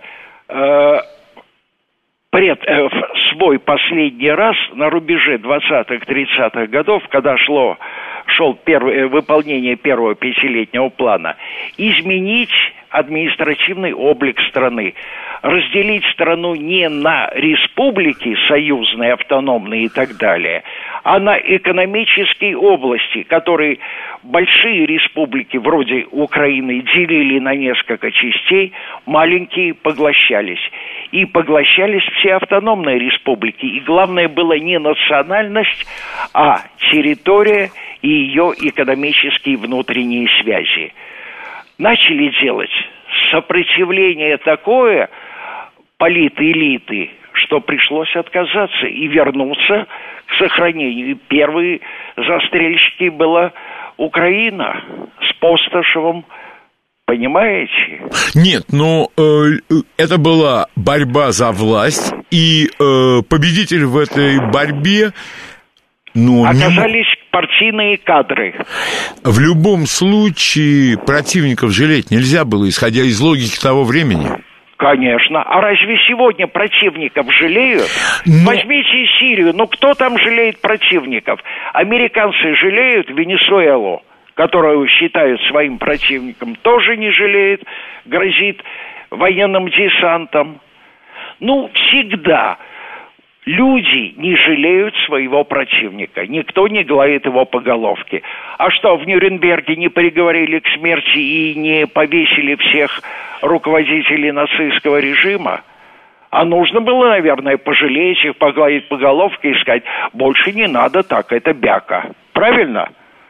свой последний раз на рубеже 20-30-х годов, когда шел выполнение первого пятилетнего плана, изменить административный облик страны, разделить страну не на республики союзные, автономные и так далее, а на экономические области, которые большие республики вроде Украины делили на несколько частей, маленькие поглощались. И поглощались все автономные республики. И главное было не национальность, а территория и ее экономические внутренние связи. Начали делать сопротивление такое политэлиты, что пришлось отказаться и вернуться к сохранению. И первые застрельщики была Украина с Постышевым. Понимаете? Нет, но это была борьба за власть, и победитель в этой борьбе... оказались партийные кадры. В любом случае противников жалеть нельзя было, исходя из логики того времени. Конечно. А разве сегодня противников жалеют? Возьмите Сирию. Кто там жалеет противников? Американцы жалеют Венесуэлу, которую считают своим противником, тоже не жалеет, грозит военным десантом. Всегда люди не жалеют своего противника. Никто не гладит его по головке. А что, в Нюрнберге не приговорили к смерти и не повесили всех руководителей нацистского режима? А нужно было, наверное, пожалеть их, погладить по головке и сказать, больше не надо так, это бяка. Правильно?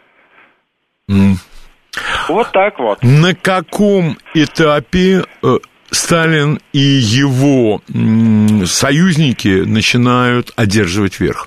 Вот так вот. На каком этапе Сталин и его союзники начинают одерживать верх?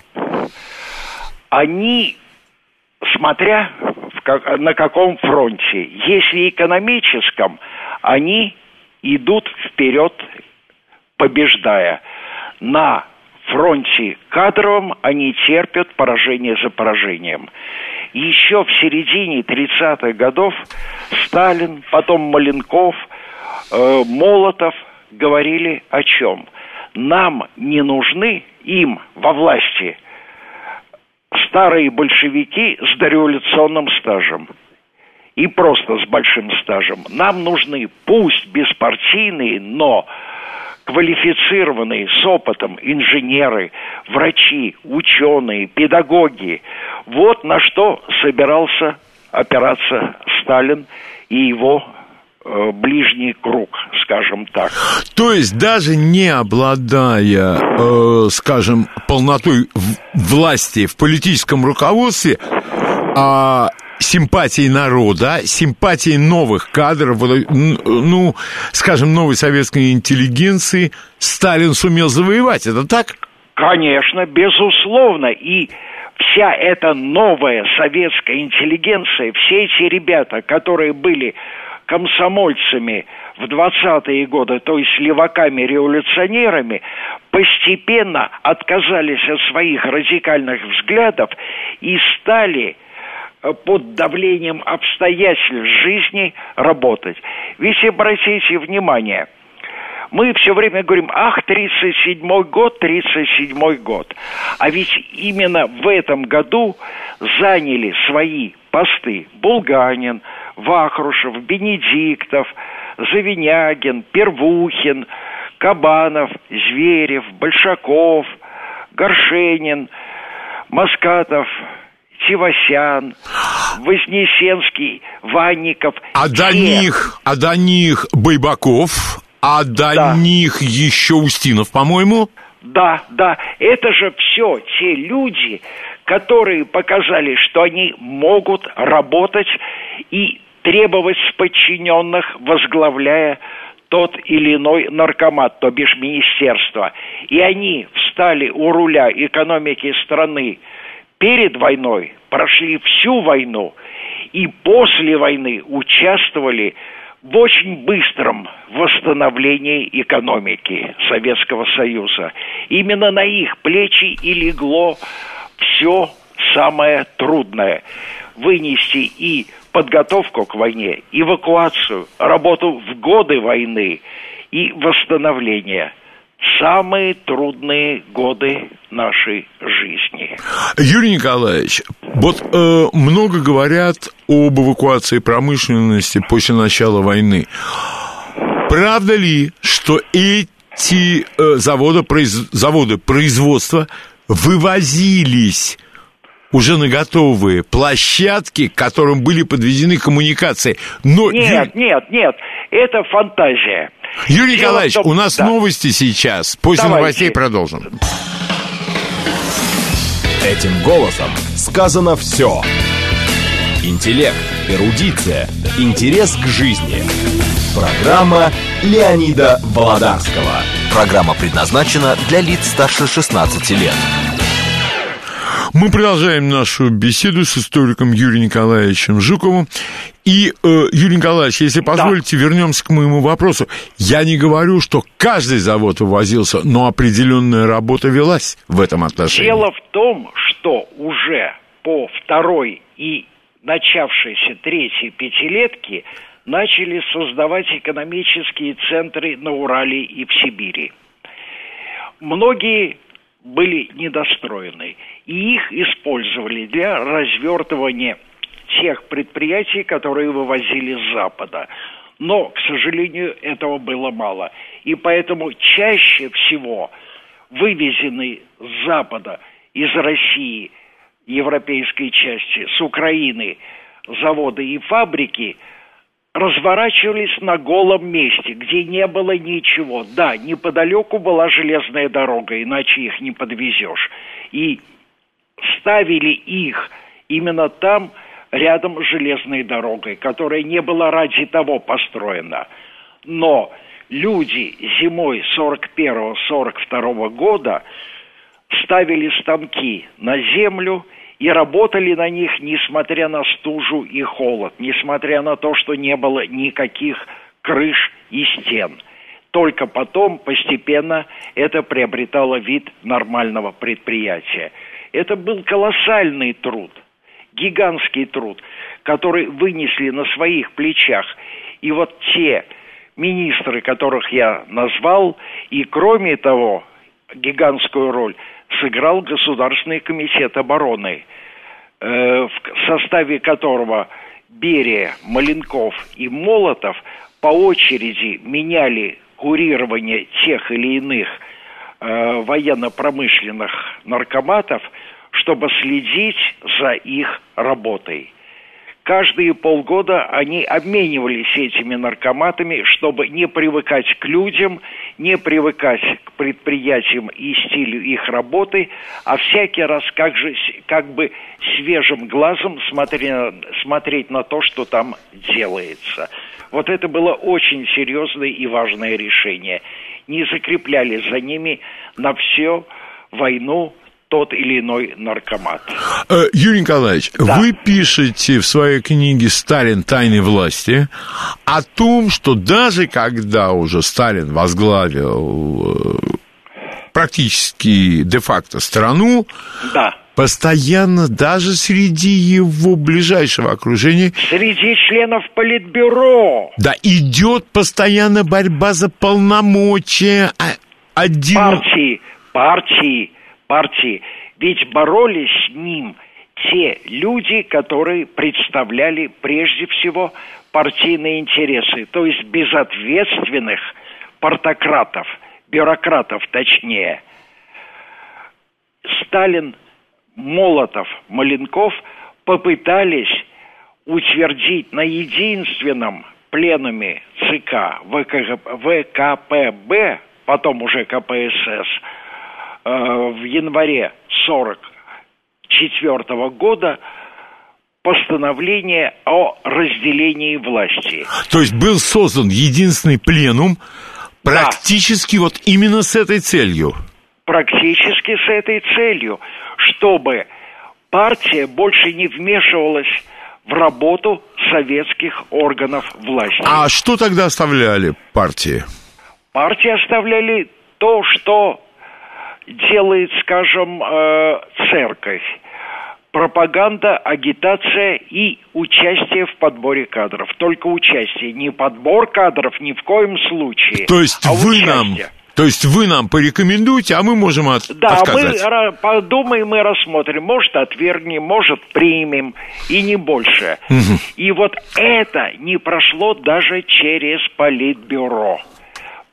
Они, смотря на каком фронте, если экономическом, они идут вперед, побеждая. На фронте кадровом они терпят поражение за поражением. Еще в середине 30-х годов Сталин, потом Маленков, Молотов говорили о чем? Нам не нужны, им во власти, старые большевики с дореволюционным стажем и просто с большим стажем. Нам нужны, пусть беспартийные, но квалифицированные, с опытом инженеры, врачи, ученые, педагоги. Вот на что собирался опираться Сталин и его ближний круг, скажем так. То есть даже не обладая, скажем, полнотой власти в политическом руководстве, симпатией народа, симпатией новых кадров, скажем, новой советской интеллигенции, Сталин сумел завоевать, это так? Конечно, безусловно, и вся эта новая советская интеллигенция, все эти ребята, которые были комсомольцами в 20-е годы, то есть леваками-революционерами, постепенно отказались от своих радикальных взглядов и стали под давлением обстоятельств жизни работать. Ведь обратите внимание, мы все время говорим, 37-й год, 37-й год. А ведь именно в этом году заняли свои посты Булганин, Вахрушев, Бенедиктов, Завинягин, Первухин, Кабанов, Зверев, Большаков, Горшенин, Маскатов, Севасян, Вознесенский, Ванников. А до них Байбаков, до них еще Устинов, по-моему? Да, это же все те люди, которые показали, что они могут работать и требовать с подчиненных, возглавляя тот или иной наркомат, то бишь министерство. И они встали у руля экономики страны перед войной, прошли всю войну и после войны участвовали в очень быстром восстановлении экономики Советского Союза. Именно на их плечи и легло все самое трудное. Вынести и подготовку к войне, эвакуацию, работу в годы войны и восстановление. Самые трудные годы нашей жизни. Юрий Николаевич, вот много говорят об эвакуации промышленности после начала войны. Правда ли, что эти заводы производства вывозились уже на готовые площадки, к которым были подведены коммуникации. Но... Нет, это фантазия. Юрий Николаевич, у нас новости сейчас. После новостей продолжим. Этим голосом сказано все. Интеллект, эрудиция, интерес к жизни. Программа Леонида Володарского. Программа предназначена для лиц старше 16 лет. Мы продолжаем нашу беседу с историком Юрием Николаевичем Жуковым. И, Юрий Николаевич, если позволите, вернемся к моему вопросу. Я не говорю, что каждый завод вывозился, но определенная работа велась в этом отношении. Дело в том, что уже по второй и начавшейся третьей пятилетке начали создавать экономические центры на Урале и в Сибири. Многие были недостроены, и их использовали для развертывания тех предприятий, которые вывозили с Запада. Но, к сожалению, этого было мало. И поэтому чаще всего вывезенные с Запада, из России, европейской части, с Украины заводы и фабрики разворачивались на голом месте, где не было ничего. Да, неподалеку была железная дорога, иначе их не подвезешь. И ставили их именно там, рядом с железной дорогой, которая не была ради того построена. Но люди зимой 41-42 года ставили станки на землю и работали на них, несмотря на стужу и холод, несмотря на то, что не было никаких крыш и стен. Только потом постепенно это приобретало вид нормального предприятия. Это был колоссальный труд, гигантский труд, который вынесли на своих плечах. И вот те министры, которых я назвал, и кроме того, гигантскую роль сыграл Государственный комитет обороны, в составе которого Берия, Маленков и Молотов по очереди меняли курирование тех или иных военно-промышленных наркоматов, чтобы следить за их работой. Каждые полгода они обменивались этими наркоматами, чтобы не привыкать к людям, не привыкать к предприятиям и стилю их работы, а всякий раз как бы свежим глазом смотреть на то, что там делается. Вот это было очень серьезное и важное решение. Не закрепляли за ними на всю войну тот или иной наркомат. Юрий Николаевич, вы пишете в своей книге «Сталин. Тайны власти» о том, что даже когда уже Сталин возглавил практически де-факто страну, постоянно даже среди его ближайшего окружения, среди членов Политбюро, идет постоянно борьба за полномочия партии. Ведь боролись с ним те люди, которые представляли прежде всего партийные интересы, то есть безответственных партократов, бюрократов точнее. Сталин, Молотов, Маленков попытались утвердить на единственном пленуме ЦК ВКПБ, потом уже КПСС, в январе 1944 года постановление о разделении власти. То есть был создан единственный пленум практически вот именно с этой целью. Практически с этой целью, чтобы партия больше не вмешивалась в работу советских органов власти. А что тогда оставляли партии? Партии оставляли то, что делает, скажем, церковь. Пропаганда, агитация и участие в подборе кадров. Только участие, не подбор кадров ни в коем случае. То есть вы нам порекомендуете, а мы можем отказать. Да, мы подумаем и рассмотрим. Может, отвергнем, может, примем, и не больше. И вот это не прошло даже через Политбюро.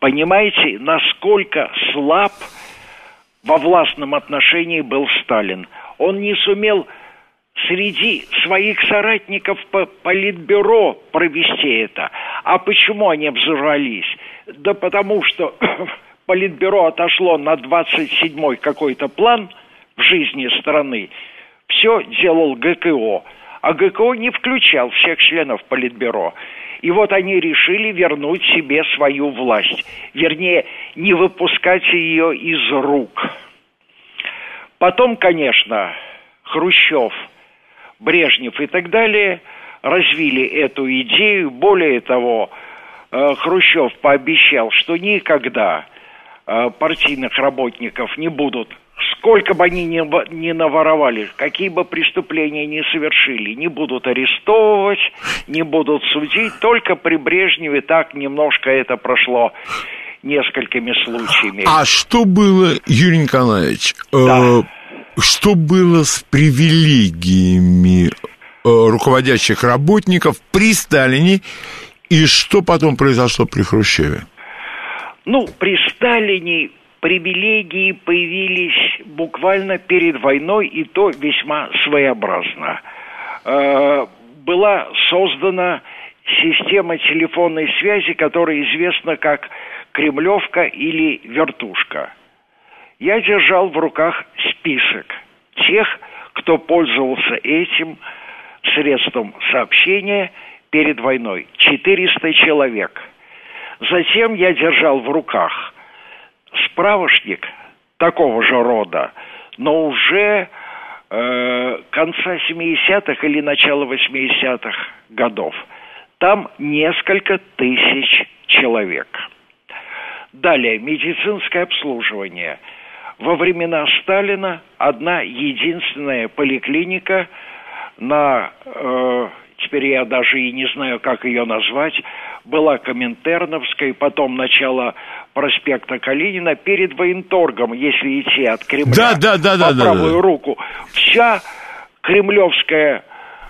Понимаете, насколько слаб во властном отношении был Сталин. Он не сумел среди своих соратников по политбюро провести это. А почему они взорвались? Да потому что политбюро отошло на 27-й какой-то план в жизни страны. Все делал ГКО. А ГКО не включал всех членов политбюро. И вот они решили вернуть себе свою власть. Вернее, не выпускать ее из рук. Потом, конечно, Хрущев, Брежнев и так далее развили эту идею. Более того, Хрущев пообещал, что никогда партийных работников не будут, сколько бы они ни наворовали, какие бы преступления ни совершили, не будут арестовывать, не будут судить. Только при Брежневе так немножко это прошло несколькими случаями. А что было, Юрий Николаевич, что было с привилегиями руководящих работников при Сталине, и что потом произошло при Хрущеве? Ну, при Сталине привилегии появились буквально перед войной, и то весьма своеобразно. Была создана система телефонной связи, которая известна как Кремлевка или Вертушка. Я держал в руках список тех, кто пользовался этим средством сообщения перед войной. 400 человек. Затем я держал в руках справочник такого же рода, но уже конца 70-х или начала 80-х годов. Там несколько тысяч человек. Далее, медицинское обслуживание. Во времена Сталина одна единственная поликлиника на, теперь я даже и не знаю, как ее назвать, была Коминтерновская, потом начало проспекта Калинина, перед военторгом, если идти от Кремля по правую руку. Вся кремлевская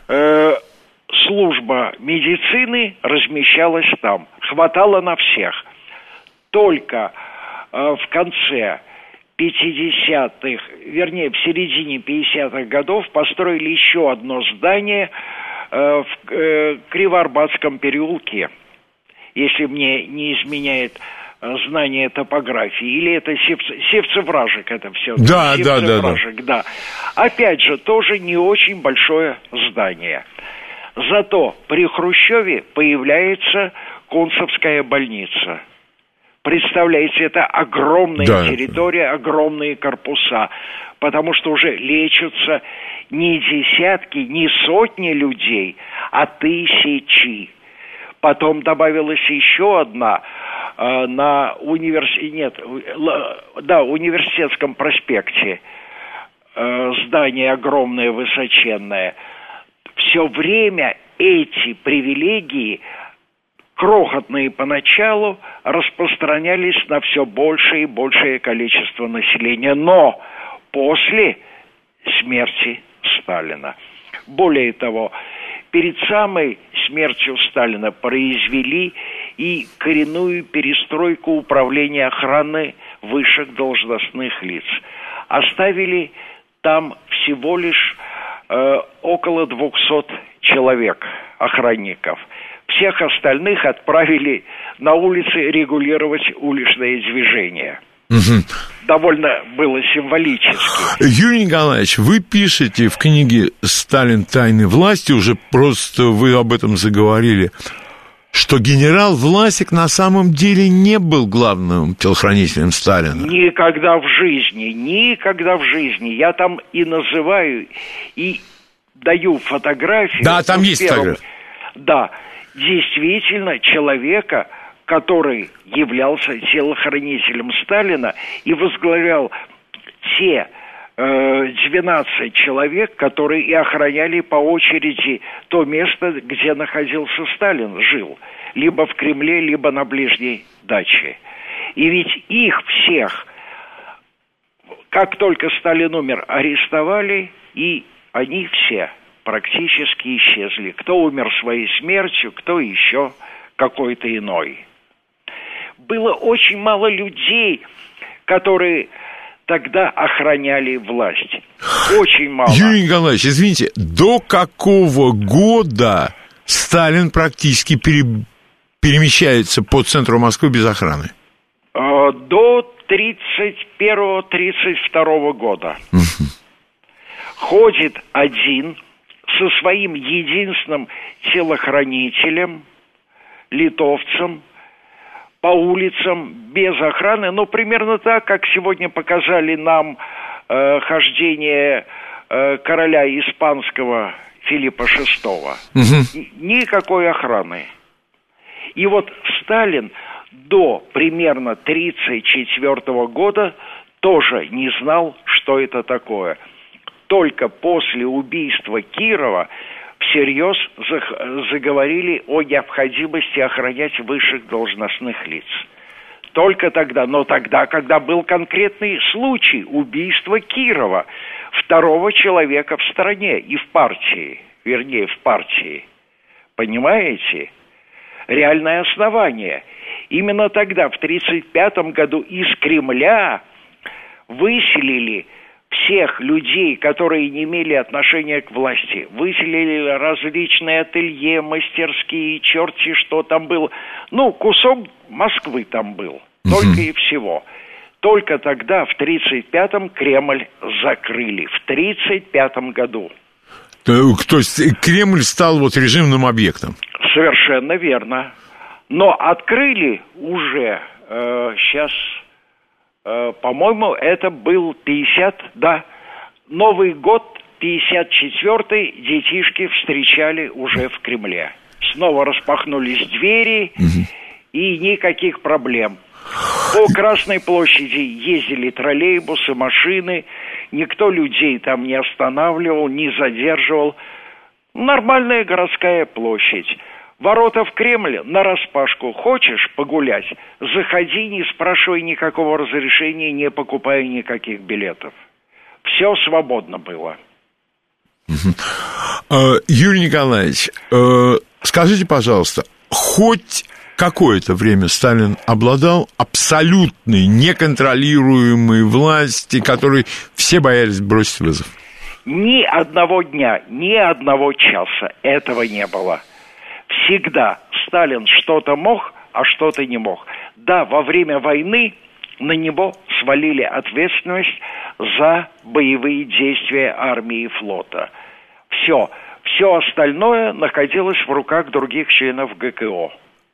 служба медицины размещалась там. Хватало на всех. Только в конце 50-х, вернее, в середине 50-х годов построили еще одно здание в Кривоарбатском переулке, если мне не изменяет знание топографии, или это Севцевражик, это все. Да. Да. Опять же, тоже не очень большое здание. Зато при Хрущеве появляется Кунцевская больница. Представляете, это огромная территория, огромные корпуса, потому что уже лечатся не десятки, не сотни людей, а тысячи. Потом добавилась еще одна на Университетском проспекте. Здание огромное, высоченное. Все время эти привилегии, крохотные поначалу, распространялись на все большее и большее количество населения. Но после смерти Сталина. Более того, перед самой смертью Сталина произвели и коренную перестройку управления охраны высших должностных лиц. Оставили там всего лишь около 200 человек, охранников. Всех остальных отправили на улицы регулировать уличное движение. Довольно было символически. Юрий Николаевич, вы пишете в книге «Сталин. Тайны власти», уже просто вы об этом заговорили, что генерал Власик на самом деле не был главным телохранителем Сталина. Никогда в жизни. Я там и называю, и даю фотографию. Да, там есть фотография. Да, действительно, человека, который являлся телохранителем Сталина и возглавлял те 12 человек, которые и охраняли по очереди то место, где находился Сталин, жил. Либо в Кремле, либо на ближней даче. И ведь их всех, как только Сталин умер, арестовали, и они все практически исчезли. Кто умер своей смертью, кто еще какой-то иной. было очень мало людей, которые тогда охраняли власть. Очень мало. Юрий Николаевич, извините, до какого года Сталин практически перемещается по центру Москвы без охраны? До 31-32 года. Ходит один со своим единственным телохранителем, литовцем, по улицам без охраны, ну, примерно так, как сегодня показали нам хождение короля испанского Филиппа VI. Никакой охраны. И вот Сталин до примерно 1934 года тоже не знал, что это такое. Только после убийства Кирова всерьез заговорили о необходимости охранять высших должностных лиц. Только тогда, но тогда, когда был конкретный случай убийства Кирова, второго человека в стране и в партии, вернее, в партии. Понимаете? Реальное основание. Именно тогда, в 1935 году, из Кремля выселили всех людей, которые не имели отношения к власти. Выселили различные ателье, мастерские, черти что там было. Ну, кусок Москвы там был. Только и всего. Только тогда, в 1935-м, Кремль закрыли. В 1935 году. То есть Кремль стал вот режимным объектом? Совершенно верно. Но открыли уже сейчас... по-моему, это был 50, да, Новый год, 54-й, детишки встречали уже в Кремле. Снова распахнулись двери, и никаких проблем. По Красной площади ездили троллейбусы, машины, никто людей там не останавливал, не задерживал. Нормальная городская площадь. Ворота в Кремль нараспашку. Хочешь погулять? Заходи, не спрашивай никакого разрешения, не покупая никаких билетов. Все свободно было. Юрий Николаевич, скажите, пожалуйста, хоть какое-то время Сталин обладал абсолютной, неконтролируемой властью, которой все боялись бросить вызов? Ни одного дня, ни одного часа этого не было. Всегда Сталин что-то мог, а что-то не мог. Да, во время войны на него свалили ответственность за боевые действия армии и флота. Все остальное находилось в руках других членов ГКО.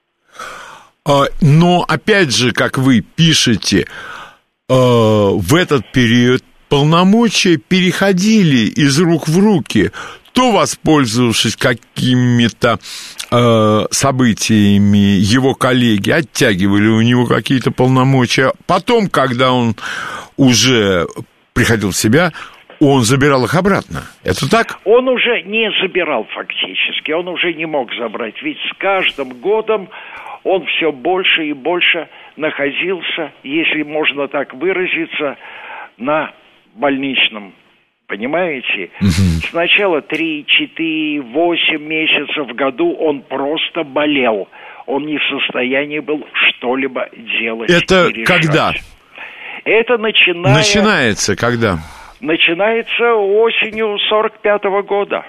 Но, опять же, как вы пишете, в этот период полномочия переходили из рук в руки, то воспользовавшись какими-то событиями, его коллеги оттягивали у него какие-то полномочия. Потом, когда он уже приходил в себя, он забирал их обратно. Это так? Он уже не забирал фактически, он уже не мог забрать. Ведь с каждым годом он все больше и больше находился, если можно так выразиться, на больничном. Понимаете? Сначала 3, 4, 8 месяцев в году он просто болел. Он не в состоянии был что-либо делать. Это когда? Это начинается когда? Начинается осенью 45-го года.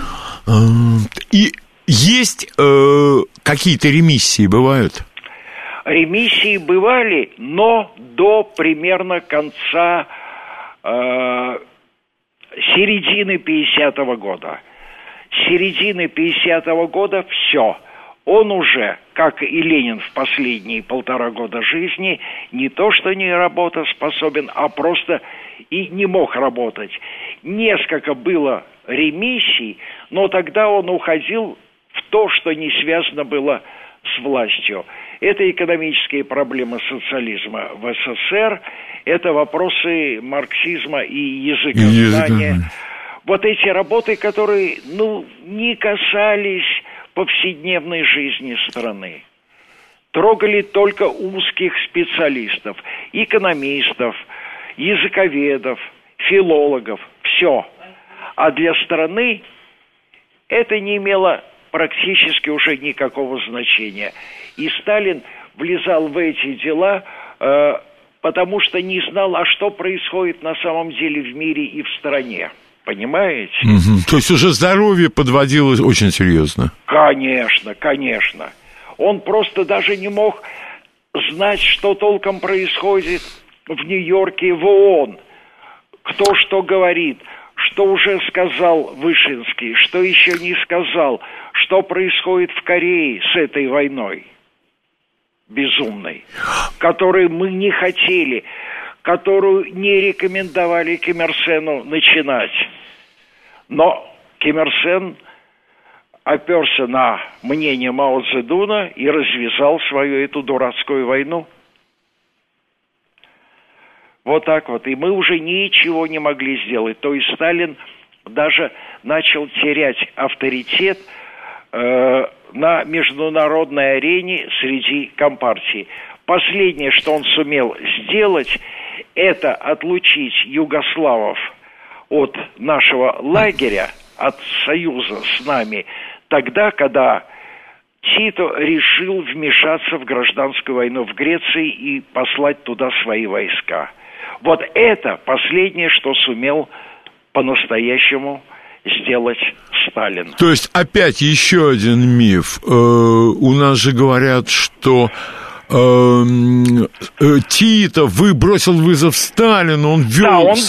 И есть какие-то ремиссии бывают? Ремиссии бывали, но до примерно конца... середины 50-го года. С середины 50-го года все. Он уже, как и Ленин в последние 1,5 года жизни, не то что не работоспособен, а просто и не мог работать. Несколько было ремиссий, но тогда он уходил в то, что не связано было с властью. Это экономические проблемы социализма в СССР, это вопросы марксизма и языкознания. Вот эти работы, которые, не касались повседневной жизни страны. Трогали только узких специалистов, экономистов, языковедов, филологов, все. А для страны это не имело практически уже никакого значения. И Сталин влезал в эти дела, потому что не знал, а что происходит на самом деле в мире и в стране. Понимаете? То есть уже здоровье подводилось очень серьезно. Конечно, конечно. Он просто даже не мог знать, что толком происходит в Нью-Йорке, в ООН. Кто что говорит, что уже сказал Вышинский, что еще не сказал, что происходит в Корее с этой войной безумной, которую мы не хотели, которую не рекомендовали Ким Ир Сену начинать. Но Ким Ир Сен оперся на мнение Мао Цзэдуна и развязал свою эту дурацкую войну. Вот так вот. И мы уже ничего не могли сделать. То есть Сталин даже начал терять авторитет на международной арене среди компартий. Последнее, что он сумел сделать, это отлучить югославов от нашего лагеря, от союза с нами, тогда, когда Тито решил вмешаться в гражданскую войну в Греции и послать туда свои войска. Вот это последнее, что сумел по-настоящему сделать Сталин. То есть опять еще один миф. У нас же говорят, что Тито бросил вызов Сталину, он вел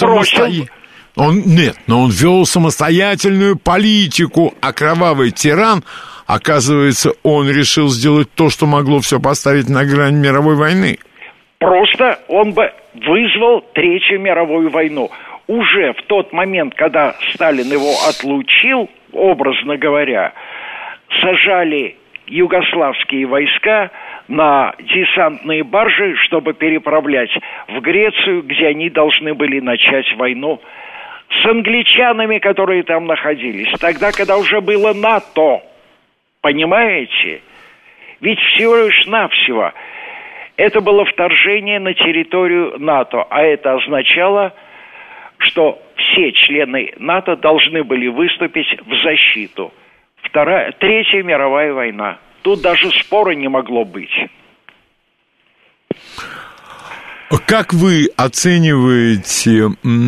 он вел самостоятельную политику, а кровавый тиран, оказывается, он решил сделать то, что могло все поставить на грань мировой войны. Просто он бы вызвал Третью мировую войну. Уже в тот момент, когда Сталин его отлучил, образно говоря, сажали югославские войска на десантные баржи, чтобы переправлять в Грецию, где они должны были начать войну с англичанами, которые там находились. Тогда, когда уже было НАТО. Понимаете? Ведь всего лишь навсего это было вторжение на территорию НАТО, а это означало, что все члены НАТО должны были выступить в защиту. Третья мировая война. Тут даже спора не могло быть. Как вы оцениваете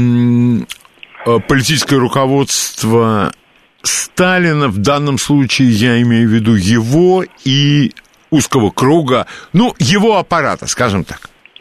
политическое руководство Сталина, в данном случае я имею в виду его и узкого круга, его аппарата, скажем так?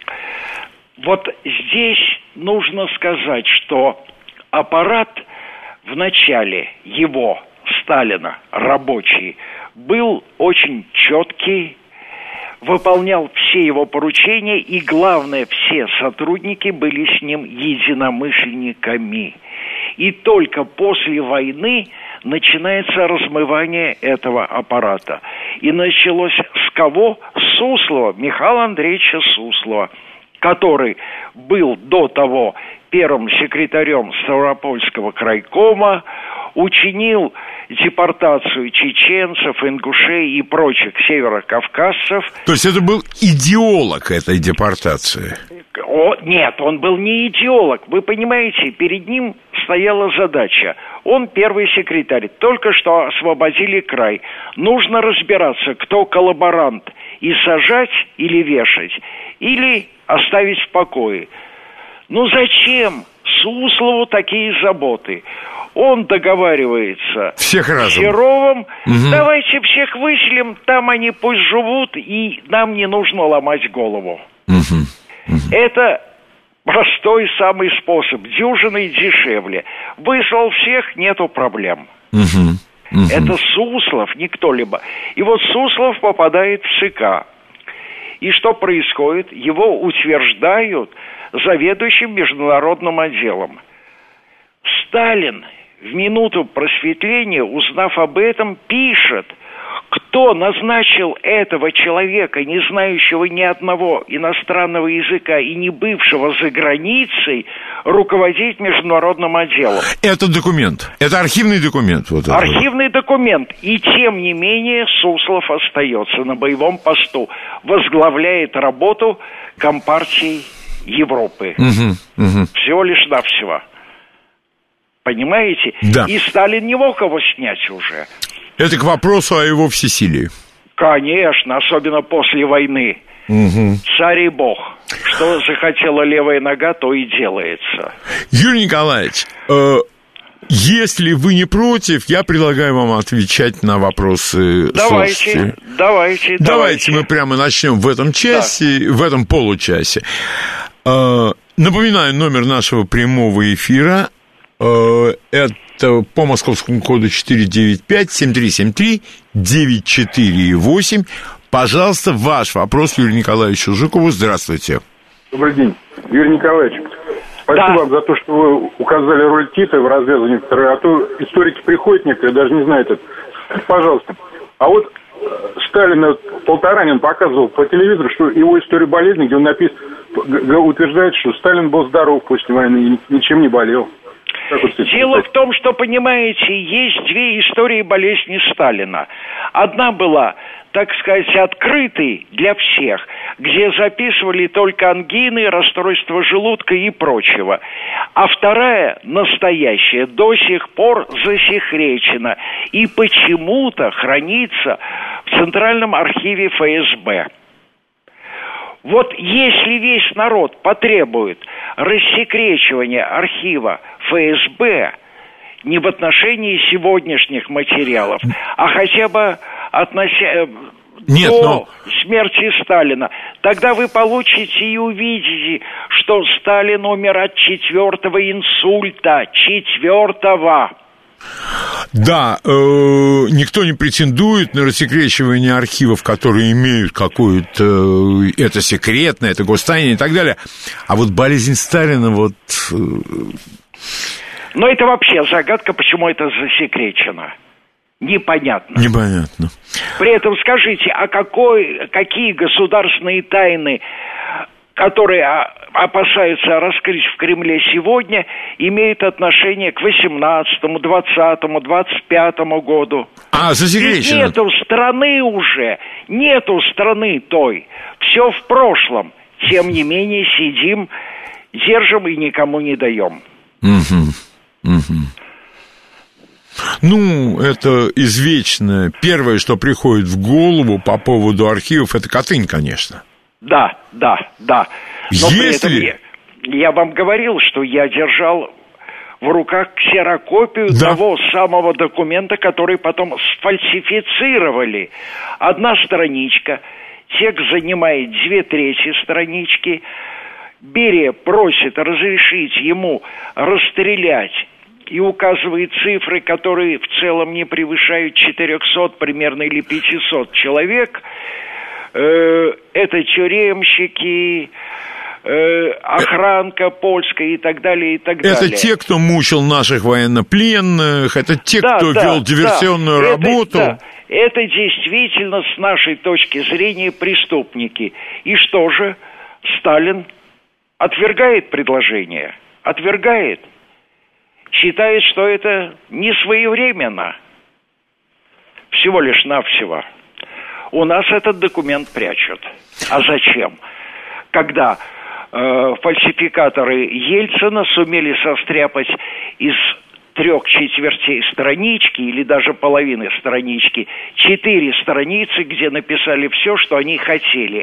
Вот здесь нужно сказать, что аппарат в начале его, Сталина, рабочий, был очень четкий, выполнял все его поручения, и, главное, все сотрудники были с ним единомышленниками. И только после войны начинается размывание этого аппарата. И началось с кого? С Суслова, Михаила Андреевича Суслова, который был до того первым секретарем Ставропольского крайкома, учинил депортацию чеченцев, ингушей и прочих северокавказцев. То есть это был идеолог этой депортации? Нет, он был не идеолог. Вы понимаете, перед ним стояла задача. Он первый секретарь, только что освободили край. Нужно разбираться, кто коллаборант, и сажать или вешать, или оставить в покое. Зачем Суслову такие заботы? Он договаривается с Серовым, давайте всех выселим, там они пусть живут, и нам не нужно ломать голову. Это простой самый способ, дюжиной дешевле. Выслал всех, нету проблем. Это Суслов, не кто-либо. И вот Суслов попадает в ЦК. И что происходит? Его утверждают заведующим международным отделом. Сталин в минуту просветления, узнав об этом, пишет, кто назначил этого человека, не знающего ни одного иностранного языка и не бывшего за границей, руководить международным отделом. Это документ, это архивный документ. Архивный документ. И тем не менее Суслов остается на боевом посту, возглавляет работу Компартии Европы. Всего лишь навсего. Понимаете? Да. И Сталин не мог его снять уже. Это к вопросу о его всесилии. Конечно, особенно после войны. Угу. Царь и бог. Что захотела левая нога, то и делается. Юрий Николаевич, если вы не против, я предлагаю вам отвечать на вопросы слушателей. Давайте мы прямо начнем в этом часе, в этом получасе. Напоминаю, номер нашего прямого эфира. Это по московскому коду 495-7373-948. Пожалуйста, ваш вопрос Юрию Николаевичу Жукову. Здравствуйте. Добрый день. Юрий Николаевич, спасибо вам за то, что вы указали роль Тита в развязывании второй. А то историки приходят некоторые, даже не знают это. Пожалуйста. А вот Сталина Полторанин показывал по телевизору, что его история болезни, где он утверждает, что Сталин был здоров после войны и ничем не болел. Дело в том, что, понимаете, есть две истории болезни Сталина. Одна была, так сказать, открытой для всех, где записывали только ангины, расстройство желудка и прочего. А вторая, настоящая, до сих пор засекречена и почему-то хранится в Центральном архиве ФСБ. Вот если весь народ потребует рассекречивания архива ФСБ не в отношении сегодняшних материалов, а хотя бы до смерти Сталина, тогда вы получите и увидите, что Сталин умер от 4-го инсульта, 4-го. Да, никто не претендует на рассекречивание архивов, которые имеют какую-то... Это секретно, это гостайна и так далее. А вот болезнь Сталина, вот... Но это вообще загадка, почему это засекречено. Непонятно. Непонятно. При этом скажите, а какие государственные тайны, которые опасаются раскрыть в Кремле сегодня, имеют отношение к 18-му, 20-му, 25-му году? Засекречено. Нету страны уже, нету страны той. Все в прошлом. Тем не менее, сидим, держим и никому не даем. Ну, это извечное. Первое, что приходит в голову по поводу архивов, это Катынь, конечно. Да. Но при этом я вам говорил, что я держал в руках ксерокопию того самого документа, который потом сфальсифицировали. Одна страничка, текст занимает 2/3 странички. Берия просит разрешить ему расстрелять и указывает цифры, которые в целом не превышают 400 примерно или 500 человек. Это тюремщики, охранка польская и так далее, и так далее. Это те, кто мучил наших военнопленных, это те, кто вел диверсионную работу. Это действительно, с нашей точки зрения, преступники. И что же? Сталин отвергает предложение. Отвергает. Считает, что это не своевременно. Всего лишь навсего. У нас этот документ прячут. А зачем? Когда фальсификаторы Ельцина сумели состряпать из 3/4 странички или даже половины странички 4 страницы, где написали все, что они хотели.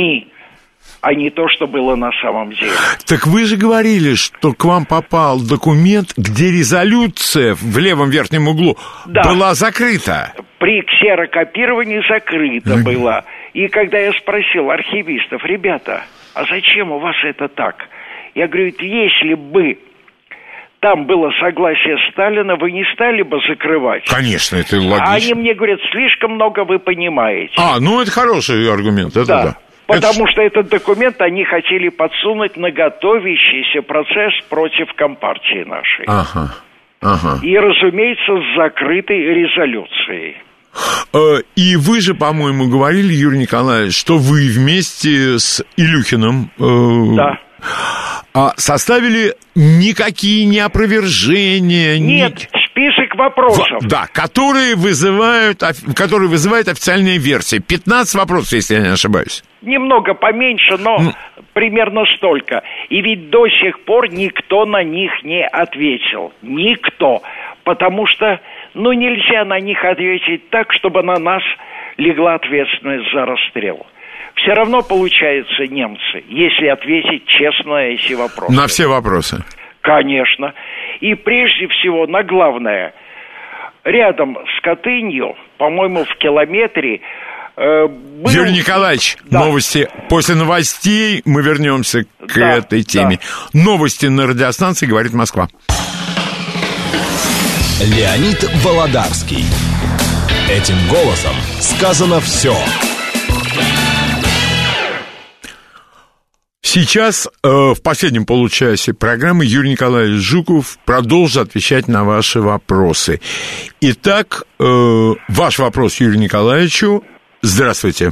А не то, что было на самом деле. Так вы же говорили, что к вам попал документ, где резолюция в левом верхнем углу была закрыта. При ксерокопировании закрыта была. И когда я спросил архивистов: ребята, а зачем у вас это так? Я говорю, если бы там было согласие Сталина, вы не стали бы закрывать. Конечно, это логично. А они мне говорят, слишком много вы понимаете. Ну это хороший аргумент, это да. Потому что этот документ они хотели подсунуть на готовящийся процесс против Компартии нашей. Ага. И, разумеется, с закрытой резолюцией. И вы же, по-моему, говорили, Юрий Николаевич, что вы вместе с Илюхиным составили никакие не опровержения. Нет, список вопросов. Которые вызывает официальная версия. 15 вопросов, если я не ошибаюсь. Немного поменьше, но примерно столько. И ведь до сих пор никто на них не ответил. Никто. Потому что, нельзя на них ответить так, чтобы на нас легла ответственность за расстрел. Все равно получаются немцы, если ответить честно на эти вопросы. На все вопросы. Конечно. И прежде всего, на главное, рядом с Катынью, по-моему, в километре... Юрий Николаевич, да. Новости. После новостей мы вернемся к этой теме. Да. Новости на радиостанции «Говорит Москва». Леонид Володарский. Этим голосом сказано все. Сейчас, в последнем получасе программы, Юрий Николаевич Жуков продолжит отвечать на ваши вопросы. Итак, ваш вопрос Юрию Николаевичу. Здравствуйте.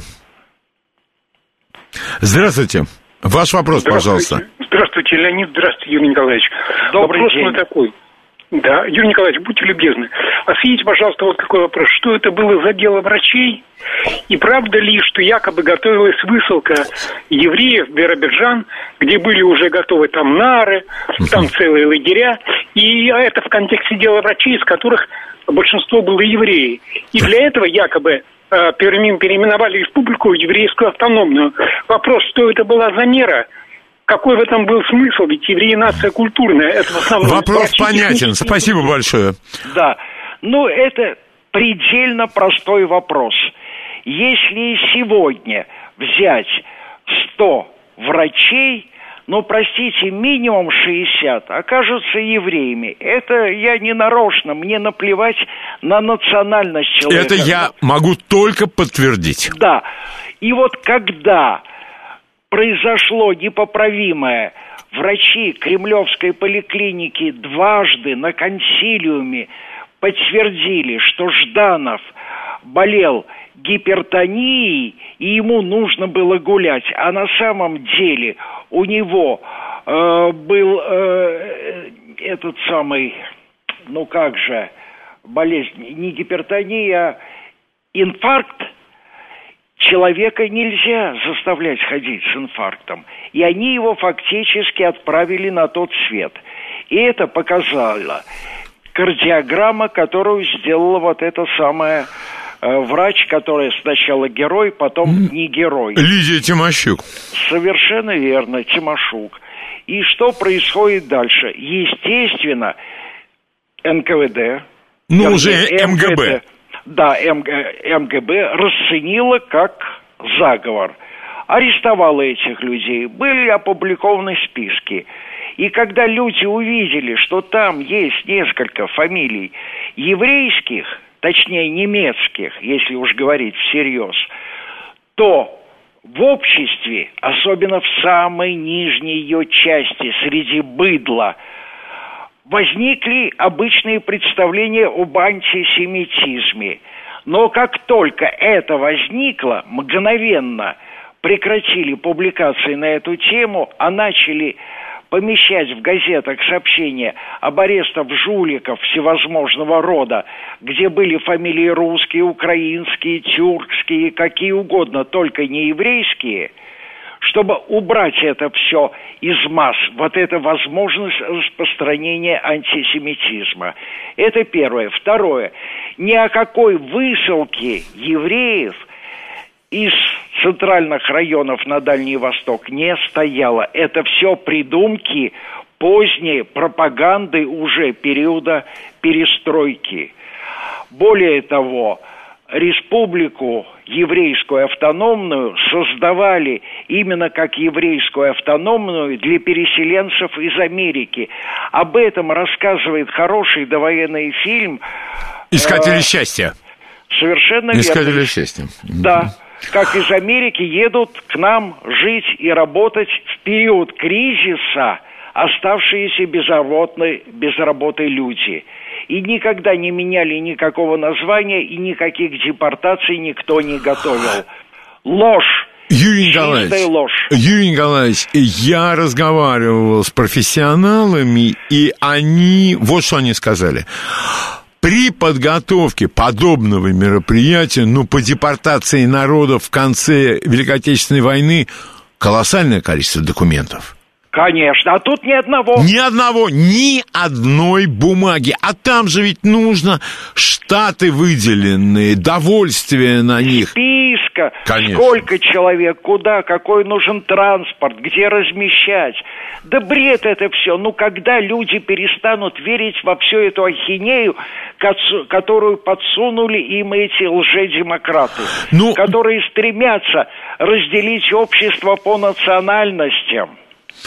Здравствуйте. Ваш вопрос, пожалуйста. Здравствуйте, Леонид. Здравствуйте, Юрий Николаевич. Добрый вопрос день. Вопрос такой. Да, Юрий Николаевич, будьте любезны. Осветите, пожалуйста, вот какой вопрос. Что это было за дело врачей? И правда ли, что якобы готовилась высылка евреев в Биробиджан, где были уже готовы там нары, там целые лагеря, и это в контексте дела врачей, из которых большинство было евреи. И для этого якобы переименовали республику в еврейскую автономную. Вопрос, что это была за мера? Какой в этом был смысл? Ведь евреи нация культурная. Это в основном вопрос понятен. Спасибо большое. Да. Ну, это предельно простой вопрос. Если сегодня взять 100 врачей, ну, простите, минимум 60 окажутся евреями. Это я не нарочно, мне наплевать на национальность человека. Это я могу только подтвердить. Да. И вот когда произошло непоправимое, врачи Кремлевской поликлиники дважды на консилиуме подтвердили, что Жданов болел гипертонией, и ему нужно было гулять. А на самом деле у него был этот самый, ну как же, болезнь, не гипертония, а инфаркт. Человека нельзя заставлять ходить с инфарктом. И они его фактически отправили на тот свет. И это показала кардиограмма, которую сделала вот эта самая врач, которая сначала герой, потом не герой. Лидия Тимощук. Совершенно верно, Тимощук. И что происходит дальше? Естественно, НКВД... уже МГБ. Да, МГБ расценила как заговор. Арестовала этих людей. Были опубликованы списки. И когда люди увидели, что там есть несколько фамилий еврейских, точнее немецких, если уж говорить всерьез, то в обществе, особенно в самой нижней ее части, среди быдла, возникли обычные представления об антисемитизме. Но как только это возникло, мгновенно прекратили публикации на эту тему, а начали помещать в газетах сообщения об арестах жуликов всевозможного рода, где были фамилии русские, украинские, тюркские, какие угодно, только не еврейские, чтобы убрать это все из масс, вот эта возможность распространения антисемитизма. Это первое. Второе. Ни о какой высылке евреев из центральных районов на Дальний Восток не стояло. Это все придумки поздней пропаганды уже периода перестройки. Более того, республику еврейскую автономную создавали именно как еврейскую автономную для переселенцев из Америки. Об этом рассказывает хороший довоенный фильм «Искатели счастья». Совершенно верно. «Искатели счастья». Да. Как из Америки едут к нам жить и работать в период кризиса оставшиеся без работы люди. И никогда не меняли никакого названия, и никаких депортаций никто не готовил. Ложь. Юрий Николаевич, я разговаривал с профессионалами, и они, вот что они сказали. При подготовке подобного мероприятия, по депортации народов в конце Великой Отечественной войны, колоссальное количество документов. Конечно, а тут ни одного. Ни одной бумаги. А там же ведь нужно штаты выделенные, довольствие на них. Списка, Конечно. Сколько человек, куда, какой нужен транспорт, где размещать. Да бред это все. Ну, когда люди перестанут верить во всю эту ахинею, которую подсунули им эти лжедемократы, которые стремятся разделить общество по национальностям.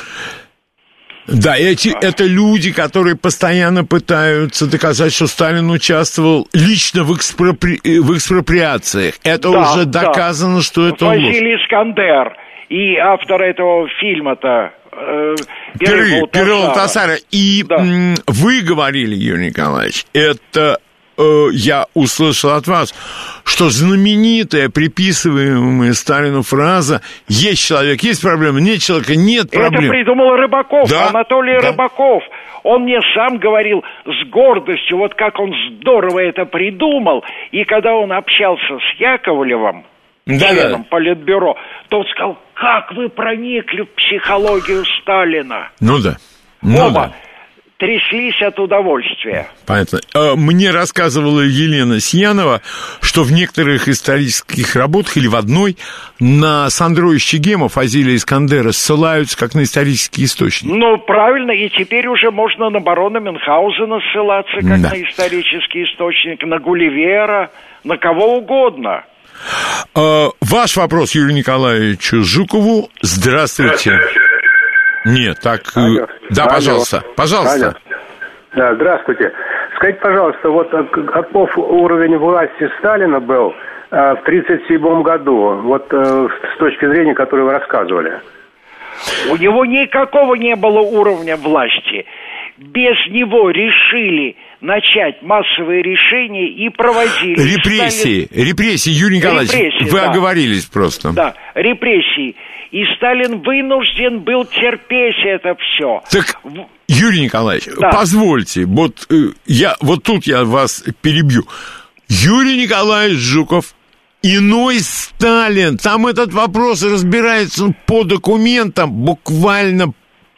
Да, это люди, которые постоянно пытаются доказать, что Сталин участвовал лично в экспроприациях. Это уже доказано, что это ложь. Василий Искандер и автор этого фильма-то Пиры Балтасара. И вы говорили, Юрий Николаевич, это я услышал от вас, что знаменитая, приписываемая Сталину фраза «Есть человек, есть проблема, нет человека, нет проблем». Это придумал Рыбаков, да? Анатолий Рыбаков. Он мне сам говорил с гордостью, вот как он здорово это придумал. И когда он общался с Яковлевым, членом Политбюро, то он сказал: как вы проникли в психологию Сталина. Оба тряслись от удовольствия. Понятно. Мне рассказывала Елена Сьянова, что в некоторых исторических работах, или в одной, на Сандро Ищегема, Фазилия Искандера ссылаются как на исторический источник. Ну, правильно, и теперь уже можно на барона Мюнхгаузена ссылаться как на исторический источник, на Гулливера, на кого угодно. Ваш вопрос Юрию Николаевичу Жукову. Здравствуйте. Нет, так... Да, пожалуйста. Да, здравствуйте. Скажите, пожалуйста, вот каков уровень власти Сталина был в 1937 году, вот с точки зрения, которую вы рассказывали? У него никакого не было уровня власти. Без него решили начать массовые решения и проводили... Репрессии, Юрий Николаевич, вы оговорились просто. Да, репрессии. И Сталин вынужден был терпеть это все. Так, Юрий Николаевич, позвольте, вот тут я вас перебью. Юрий Николаевич Жуков, иной Сталин, там этот вопрос разбирается по документам буквально,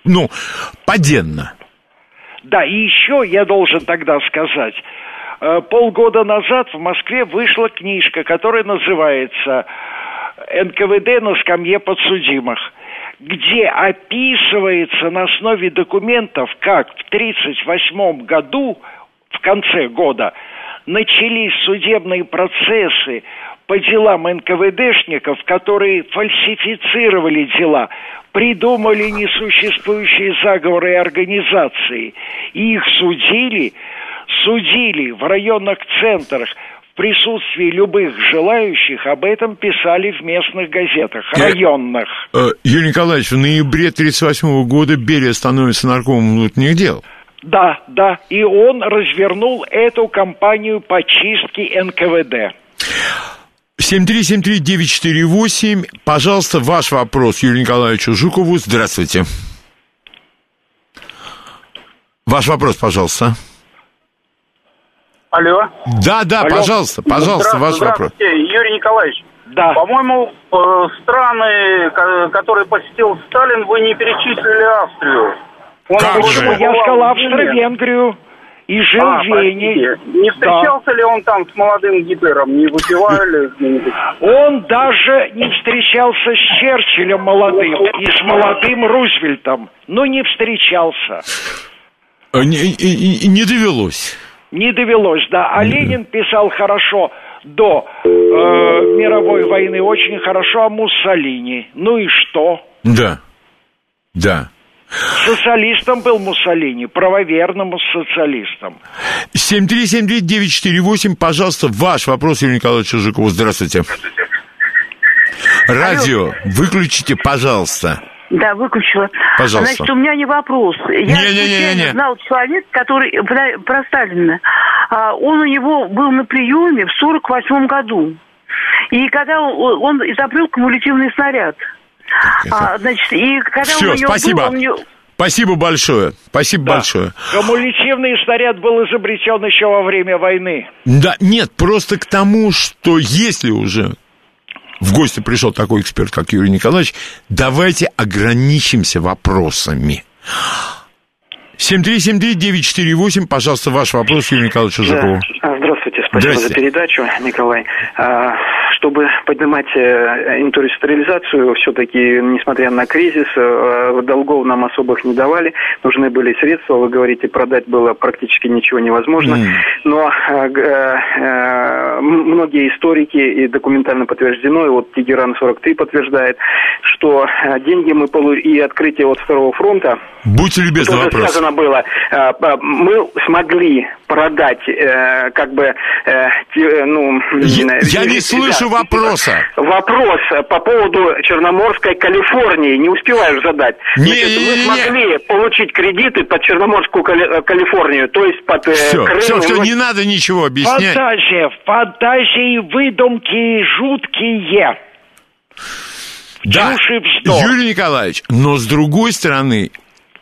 поденно. Да, и еще я должен тогда сказать, полгода назад в Москве вышла книжка, которая называется «НКВД на скамье подсудимых», где описывается на основе документов, как в 1938 году, в конце года, начались судебные процессы по делам НКВДшников, которые фальсифицировали дела, придумали несуществующие заговоры и организации, и их судили в районных центрах, в присутствии любых желающих, об этом писали в местных газетах, районных. Юрий Николаевич, в ноябре 1938 года Берия становится наркомом внутренних дел. Да, и он развернул эту кампанию по чистке НКВД. 7373948, пожалуйста, ваш вопрос Юрию Николаевичу Жукову. Здравствуйте. Ваш вопрос, пожалуйста. Алло. Да, Алло. Пожалуйста, ваш вопрос. Юрий Николаевич. Да. По-моему, страны, которые посетил Сталин, вы не перечислили Австрию. Как же? Я сказал Австро-Венгрию. И жил в Вене. Не встречался ли он там с молодым Гитлером? Не выпивали? Он даже не встречался с Черчиллем молодым и с молодым Рузвельтом. Но не встречался. Не довелось. Не довелось, да. А Ленин писал хорошо до мировой войны, очень хорошо о Муссолини. Ну и что? Да. Социалистом был Муссолини, правоверным социалистом. 7373948, пожалуйста, ваш вопрос Юрию Николаевичу Жукову. Здравствуйте. Радио выключите, пожалуйста. Да, выключила. Пожалуйста. Значит, у меня не вопрос. Я знал человека, который про Сталина. Он у него был на приеме в 1948 году. И когда он изобрел кумулятивный снаряд. И когда все, спасибо. Спасибо большое. Большое. Кумулятивный снаряд был изобретен еще во время войны. Да, нет, просто к тому, что если уже в гости пришел такой эксперт, как Юрий Николаевич, давайте ограничимся вопросами. 7373948, пожалуйста, ваш вопрос, Юрий Николаевич Жукову. Да. Здравствуйте, спасибо за передачу, Николай. Чтобы поднимать индустриализацию, все-таки, несмотря на кризис, долгов нам особых не давали, нужны были средства, вы говорите, продать было практически ничего невозможно, но многие историки, и документально подтверждено, и вот Тегеран-43 подтверждает, что деньги мы и открытие вот второго фронта, будьте любезны, вопрос. Сказано было, мы смогли продать, как бы, я не слышу вопроса. Вопрос по поводу Черноморской Калифорнии. Не успеваю задать. Мы смогли получить кредиты под Черноморскую Калифорнию, то есть под Крым. Все, не надо ничего объяснять. Фантазии, выдумки жуткие. Да, Юрий Николаевич, но с другой стороны,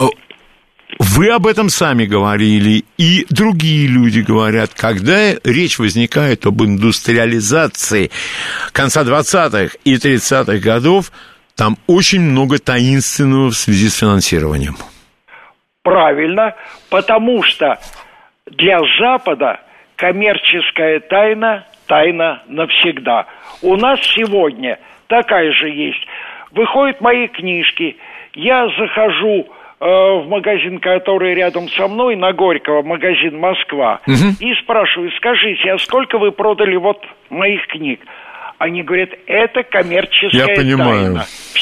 вы об этом сами говорили, и другие люди говорят, когда речь возникает об индустриализации конца 20-х и 30-х годов, там очень много таинственного в связи с финансированием. Правильно, потому что для Запада коммерческая тайна навсегда. У нас сегодня такая же есть. Выходят мои книжки, я захожу в магазин, который рядом со мной, на Горького, магазин «Москва», и спрашиваю, скажите, а сколько вы продали вот моих книг? Они говорят, это коммерческая тайна.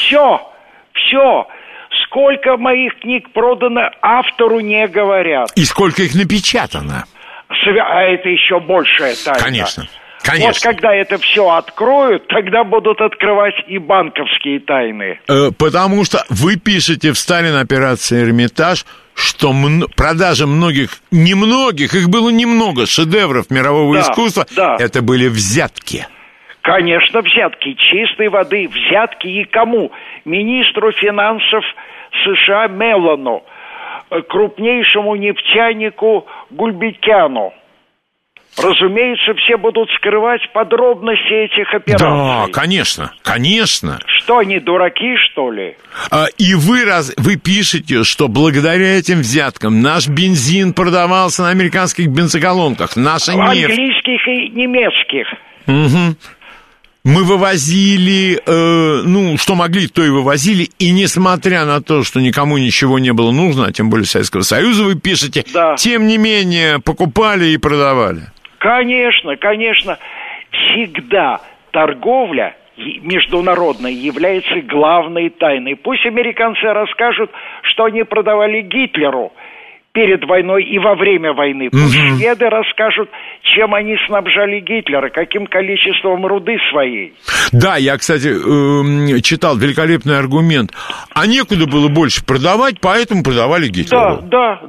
Все. Сколько моих книг продано, автору не говорят. И сколько их напечатано? А это еще большая тайна. Конечно. Вот когда это все откроют, тогда будут открывать и банковские тайны. Потому что вы пишете в «Сталин. Операция Эрмитаж», что продажа немногих, их было немного, шедевров мирового искусства, это были взятки. Конечно, взятки, чистой воды, взятки и кому? Министру финансов США Меллону, крупнейшему нефтянику Гульбекяну. Разумеется, все будут скрывать подробности этих операций. Да, конечно. Что, они дураки, что ли? И вы пишете, что благодаря этим взяткам наш бензин продавался на американских бензоколонках, наша нефть... Английских и немецких. Угу. Мы вывозили, что могли, то и вывозили, и несмотря на то, что никому ничего не было нужно, а тем более Советского Союза, вы пишете, тем не менее покупали и продавали. Конечно. Всегда торговля международная является главной тайной. Пусть американцы расскажут, что они продавали Гитлеру перед войной и во время войны. Пусть шведы расскажут, чем они снабжали Гитлера, каким количеством руды своей. Да, я, кстати, читал великолепный аргумент. А некуда было больше продавать, поэтому продавали Гитлеру.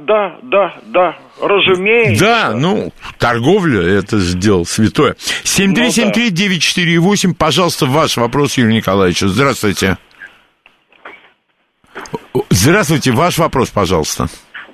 Да, разумеется. Да, торговля, это сделал святое. 7373948, пожалуйста, ваш вопрос, Юрий Николаевич. Здравствуйте. Здравствуйте, ваш вопрос, пожалуйста.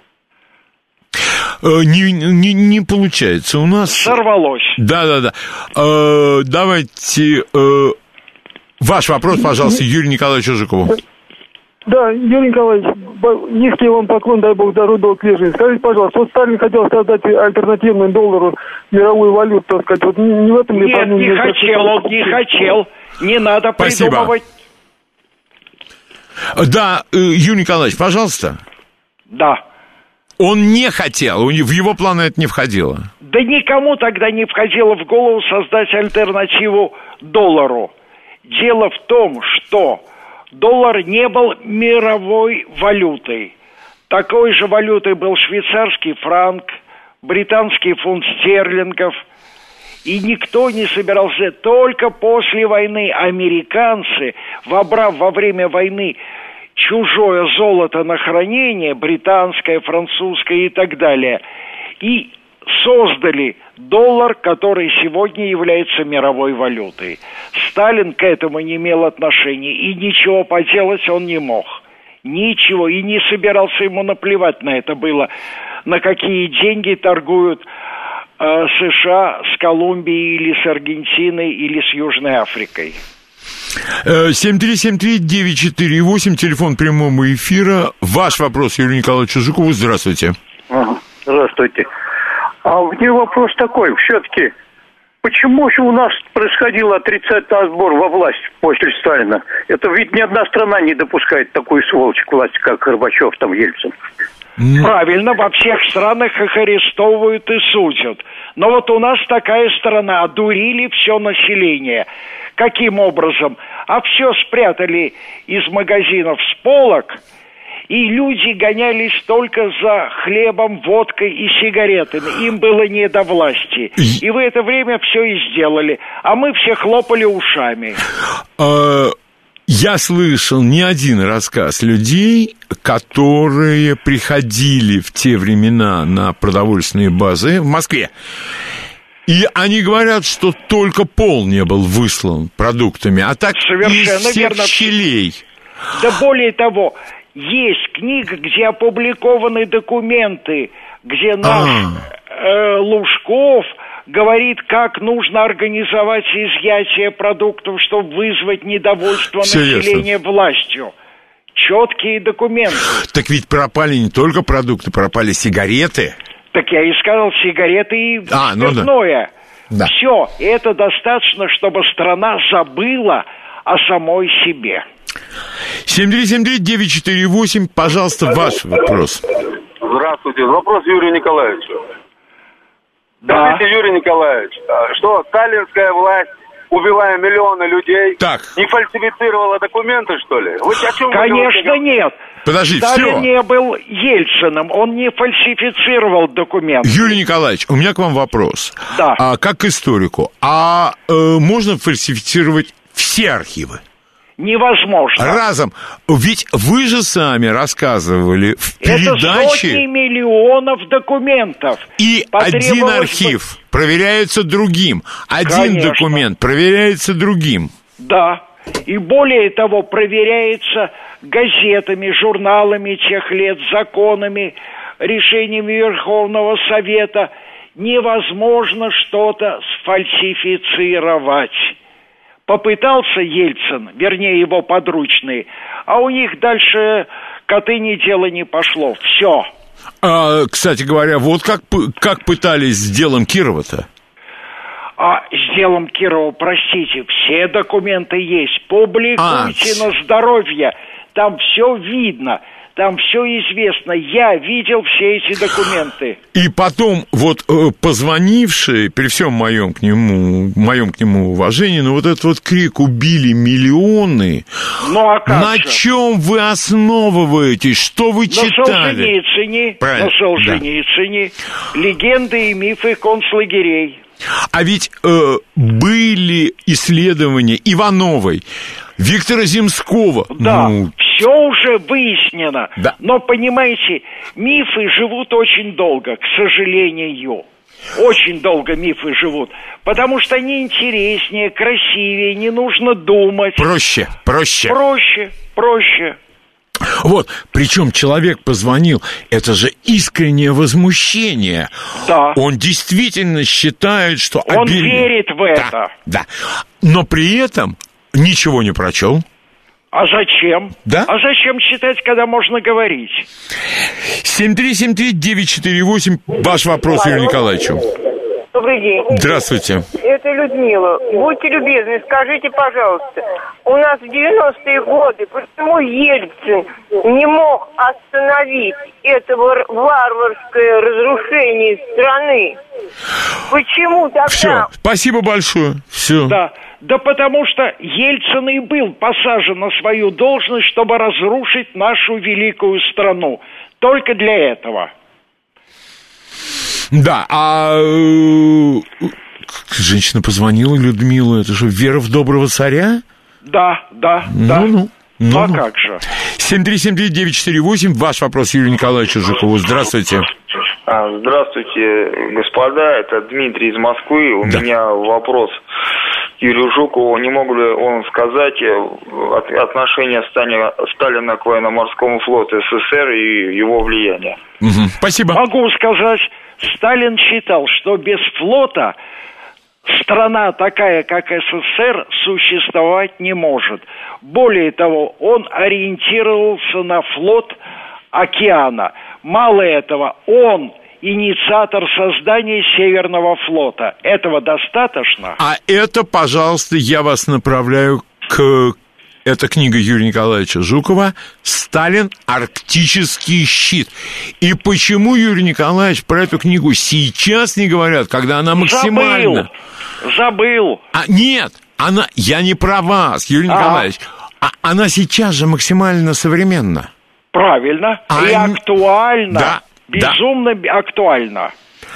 Не получается у нас. Сорвалось. Да. Давайте ваш вопрос, пожалуйста, Юрию Николаевичу Жукову. Да, Юрий Николаевич, низкий вам поклон, дай бог здоровья, долг лежит. Скажите, пожалуйста, вот Сталин хотел создать альтернативную доллару мировую валюту, так сказать, вот не в этом ли... Нет, не хотел. Не надо придумывать. Да, Юрий Николаевич, пожалуйста. Да. Он не хотел, в его планы это не входило. Да никому тогда не входило в голову создать альтернативу доллару. Дело в том, что доллар не был мировой валютой. Такой же валютой был швейцарский франк, британский фунт стерлингов. И никто не собирался. Только после войны американцы, вобрав во время войны чужое золото на хранение, британское, французское и так далее, и создали доллар, который сегодня является мировой валютой. Сталин к этому не имел отношения, и ничего поделать он не мог. Ничего, и не собирался, ему наплевать на это было, на какие деньги торгуют США с Колумбией или с Аргентиной или с Южной Африкой. 7373948, телефон прямого эфира. Ваш вопрос Юрию Николаевичу Жукову. Здравствуйте. Здравствуйте. А у меня вопрос такой, все-таки, почему же у нас происходил отрицательный отбор во власть после Сталина? Это ведь ни одна страна не допускает такую сволочь к власти, как Горбачев, там, Ельцин. Правильно, во всех странах их арестовывают и судят. Но вот у нас такая страна, одурили все население. Каким образом? А все спрятали из магазинов с полок, и люди гонялись только за хлебом, водкой и сигаретами. Им было не до власти. И в это время все и сделали. А мы все хлопали ушами. Я слышал не один рассказ людей, которые приходили в те времена на продовольственные базы в Москве. И они говорят, что только пол не был выслан продуктами, а так из всех щелей. Да более того, есть книга, где опубликованы документы, где наш Лужков говорит, как нужно организовать изъятие продуктов, чтобы вызвать недовольство населения властью. Четкие документы. Так ведь пропали не только продукты, пропали сигареты. Так я и сказал, сигареты и спиртное. Да. Все, это достаточно, чтобы страна забыла о самой себе. 7373948, пожалуйста, ваш вопрос. Здравствуйте. Вопрос Юрию Николаевичу. Да. Скажите, Юрий Николаевич, что сталинская власть, убивая миллионы людей, не фальсифицировала документы, что ли? Вы о чем Конечно, нет. Подожди, Сталин не был Ельциным, он не фальсифицировал документы. Юрий Николаевич, у меня к вам вопрос. Да. Как к историку. Можно фальсифицировать все архивы? Невозможно. Разом. Ведь вы же сами рассказывали в передаче... Это сотни миллионов документов. И один архив проверяется другим. Один документ проверяется другим. Да. И более того, проверяется газетами, журналами тех лет, законами, решениями Верховного Совета. Невозможно что-то сфальсифицировать. Попытался Ельцин, вернее его подручные, а у них дальше коты дело не пошло. Все. Кстати говоря, вот как пытались с делом Кирова-то? С делом Кирова, простите, все документы есть. Публикуйте на здоровье. Там все видно. Там все известно. Я видел все эти документы. И потом, вот позвонивший, при всем моем к нему уважении, но вот этот вот крик «убили миллионы», на чем вы основываетесь? Что вы читали? На Солженицыне. Легенды и мифы концлагерей. А ведь были исследования Ивановой, Виктора Земского. Да, все уже выяснено. Да. Но, понимаете, мифы живут очень долго, к сожалению. Очень долго мифы живут. Потому что они интереснее, красивее, не нужно думать. Проще. Вот, причем человек позвонил, это же искреннее возмущение. Да. Он действительно считает, что... Он верит в это. Да. Но при этом ничего не прочел. А зачем? Да? А зачем читать, когда можно говорить? 7373948, ваш вопрос Юрию Николаевичу. Добрый день. Здравствуйте. Это Людмила. Будьте любезны, скажите, пожалуйста, у нас в 90-е годы почему Ельцин не мог остановить это варварское разрушение страны? Почему тогда? Все, спасибо большое. Все. Да потому что Ельцин и был посажен на свою должность, чтобы разрушить нашу великую страну. Только для этого. Да, женщина позвонила, Людмила, это же вера в доброго царя? Да. Ну. А как же? 7373948, ваш вопрос Юрию Николаевичу Жукову. Здравствуйте. Здравствуйте, господа, это Дмитрий из Москвы. У меня вопрос к Юрию Жукову. Не мог ли он сказать отношение Сталина к военно-морскому флоту СССР и его влияние? Спасибо. Могу сказать, Сталин считал, что без флота страна такая, как СССР, существовать не может. Более того, он ориентировался на флот океана. Мало этого, он инициатор создания Северного флота. Этого достаточно? А это, пожалуйста, я вас направляю к... Это книга Юрия Николаевича Жукова «Сталин. Арктический щит». И почему, Юрий Николаевич, про эту книгу сейчас не говорят, когда она максимально... Забыл. Нет, она... Я не про вас, Юрий Николаевич. Она сейчас же максимально современна. Правильно. И актуальна. Да. Безумно актуально.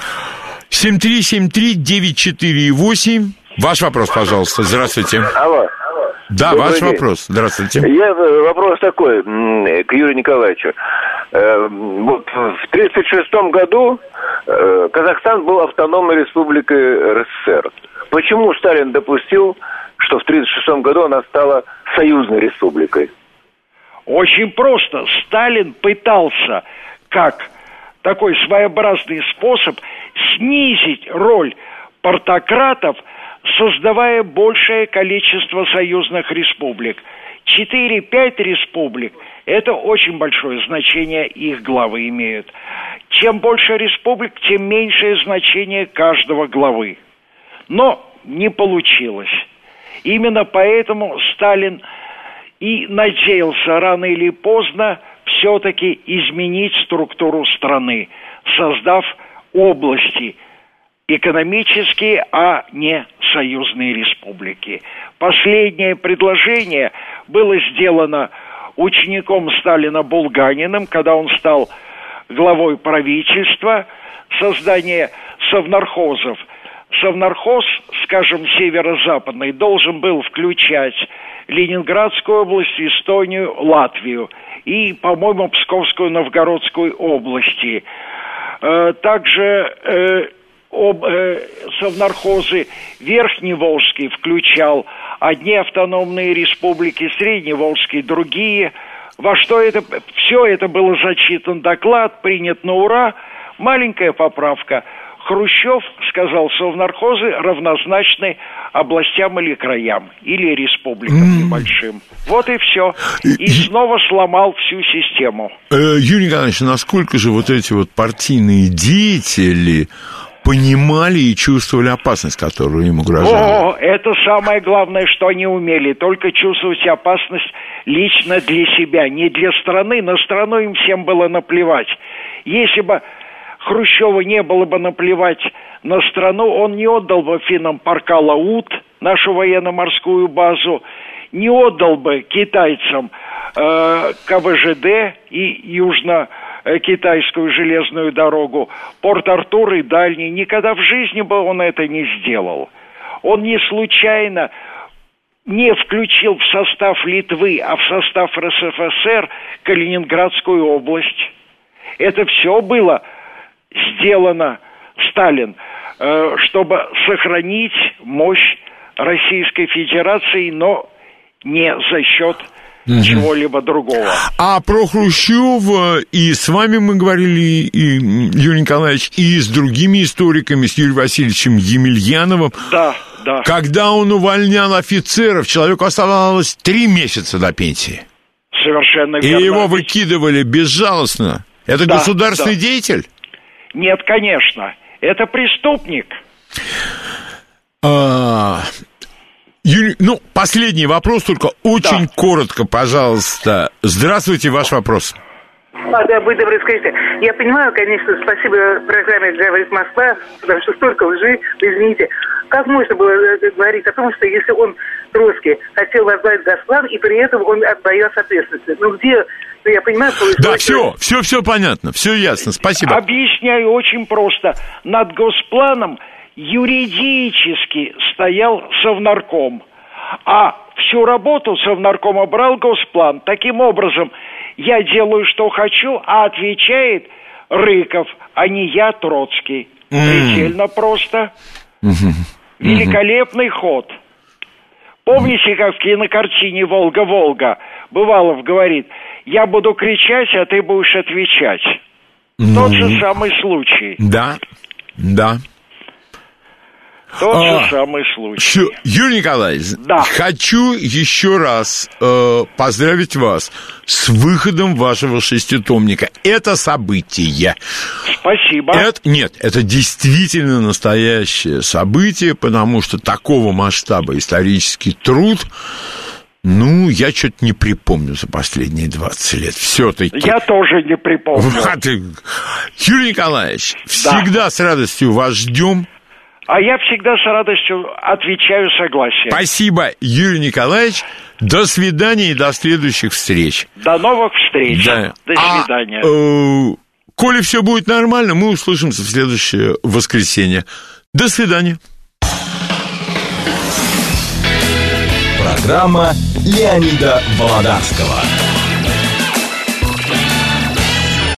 7373948. Ваш вопрос, пожалуйста. Здравствуйте. Алло. Да, добрый ваш день. Вопрос. Здравствуйте. Вопрос такой к Юрию Николаевичу. Вот в 1936 году Казахстан был автономной республикой РСФСР. Почему Сталин допустил, что в 1936 году она стала союзной республикой? Очень просто. Сталин пытался, как такой своеобразный способ, снизить роль партократов, создавая большее количество союзных республик. 4-5 республик – это очень большое значение, их главы имеют. Чем больше республик, тем меньшее значение каждого главы. Но не получилось. Именно поэтому Сталин и надеялся рано или поздно все-таки изменить структуру страны, создав области экономические, а не союзные республики. Последнее предложение было сделано учеником Сталина Булганиным, когда он стал главой правительства, создание совнархозов. Совнархоз, скажем, северо-западный, должен был включать Ленинградскую область, Эстонию, Латвию и, по-моему, Псковскую, Новгородскую области. Также совнархозы Верхневолжский включал одни автономные республики, Средневолжский другие. Во что это все это было зачитан доклад, принят на ура. Маленькая поправка. Хрущев сказал, совнархозы равнозначны областям или краям, или республикам небольшим. Вот и все. И снова сломал всю систему. Юрий Николаевич, насколько же вот эти вот партийные деятели понимали и чувствовали опасность, которую им угрожала? Это самое главное, что они умели. Только чувствовать опасность лично для себя, не для страны. На страну им всем было наплевать. Если бы Хрущева не было бы наплевать на страну, он не отдал бы финнам Паркалаут, нашу военно-морскую базу, не отдал бы китайцам КВЖД и южно-китайскую железную дорогу, Порт-Артур и Дальний. Никогда в жизни бы он это не сделал. Он не случайно не включил в состав Литвы, а в состав РСФСР Калининградскую область. Это все было сделано Сталин, чтобы сохранить мощь Российской Федерации, но не за счет чего-либо другого. А про Хрущева и с вами мы говорили, и Юрий Николаевич, и с другими историками, с Юрием Васильевичем Емельяновым. Да. Когда он увольнял офицеров, человеку оставалось 3 месяца до пенсии. Совершенно верно. И его выкидывали безжалостно. Это государственный деятель? Нет, конечно. Это преступник. Последний вопрос, только очень коротко, пожалуйста. Здравствуйте, ваш вопрос. Да, будь добры, скажите. Я понимаю, конечно, спасибо программе «Говорит Москва», потому что столько лжи, извините. Как можно было говорить о том, что если он, Троцкий, хотел возглавить Госплан, и при этом он боялся ответственности? Я понимаю, да, все понятно, все ясно, спасибо. Объясняю очень просто. Над Госпланом юридически стоял Совнарком, а всю работу Совнаркома брал Госплан. Таким образом, я делаю, что хочу, а отвечает Рыков, а не я, Троцкий. Предельно просто. Великолепный ход. Помните, как в кинокартине «Волга-Волга» Бывалов говорит: я буду кричать, а ты будешь отвечать. Тот же самый случай. Да. Тот же самый случай. Юрий Николаевич, хочу еще раз поздравить вас с выходом вашего шеститомника. Это событие. Спасибо. Это действительно настоящее событие, потому что такого масштаба исторический труд... я что-то не припомню за последние 20 лет. Все-таки. Я тоже не припомню. Юрий Николаевич, всегда с радостью вас ждем. А я всегда с радостью отвечаю согласие. Спасибо, Юрий Николаевич. До свидания и до следующих встреч. До новых встреч. Да. До свидания. Коли все будет нормально, мы услышимся в следующее воскресенье. До свидания. Программа Леонида Володарского.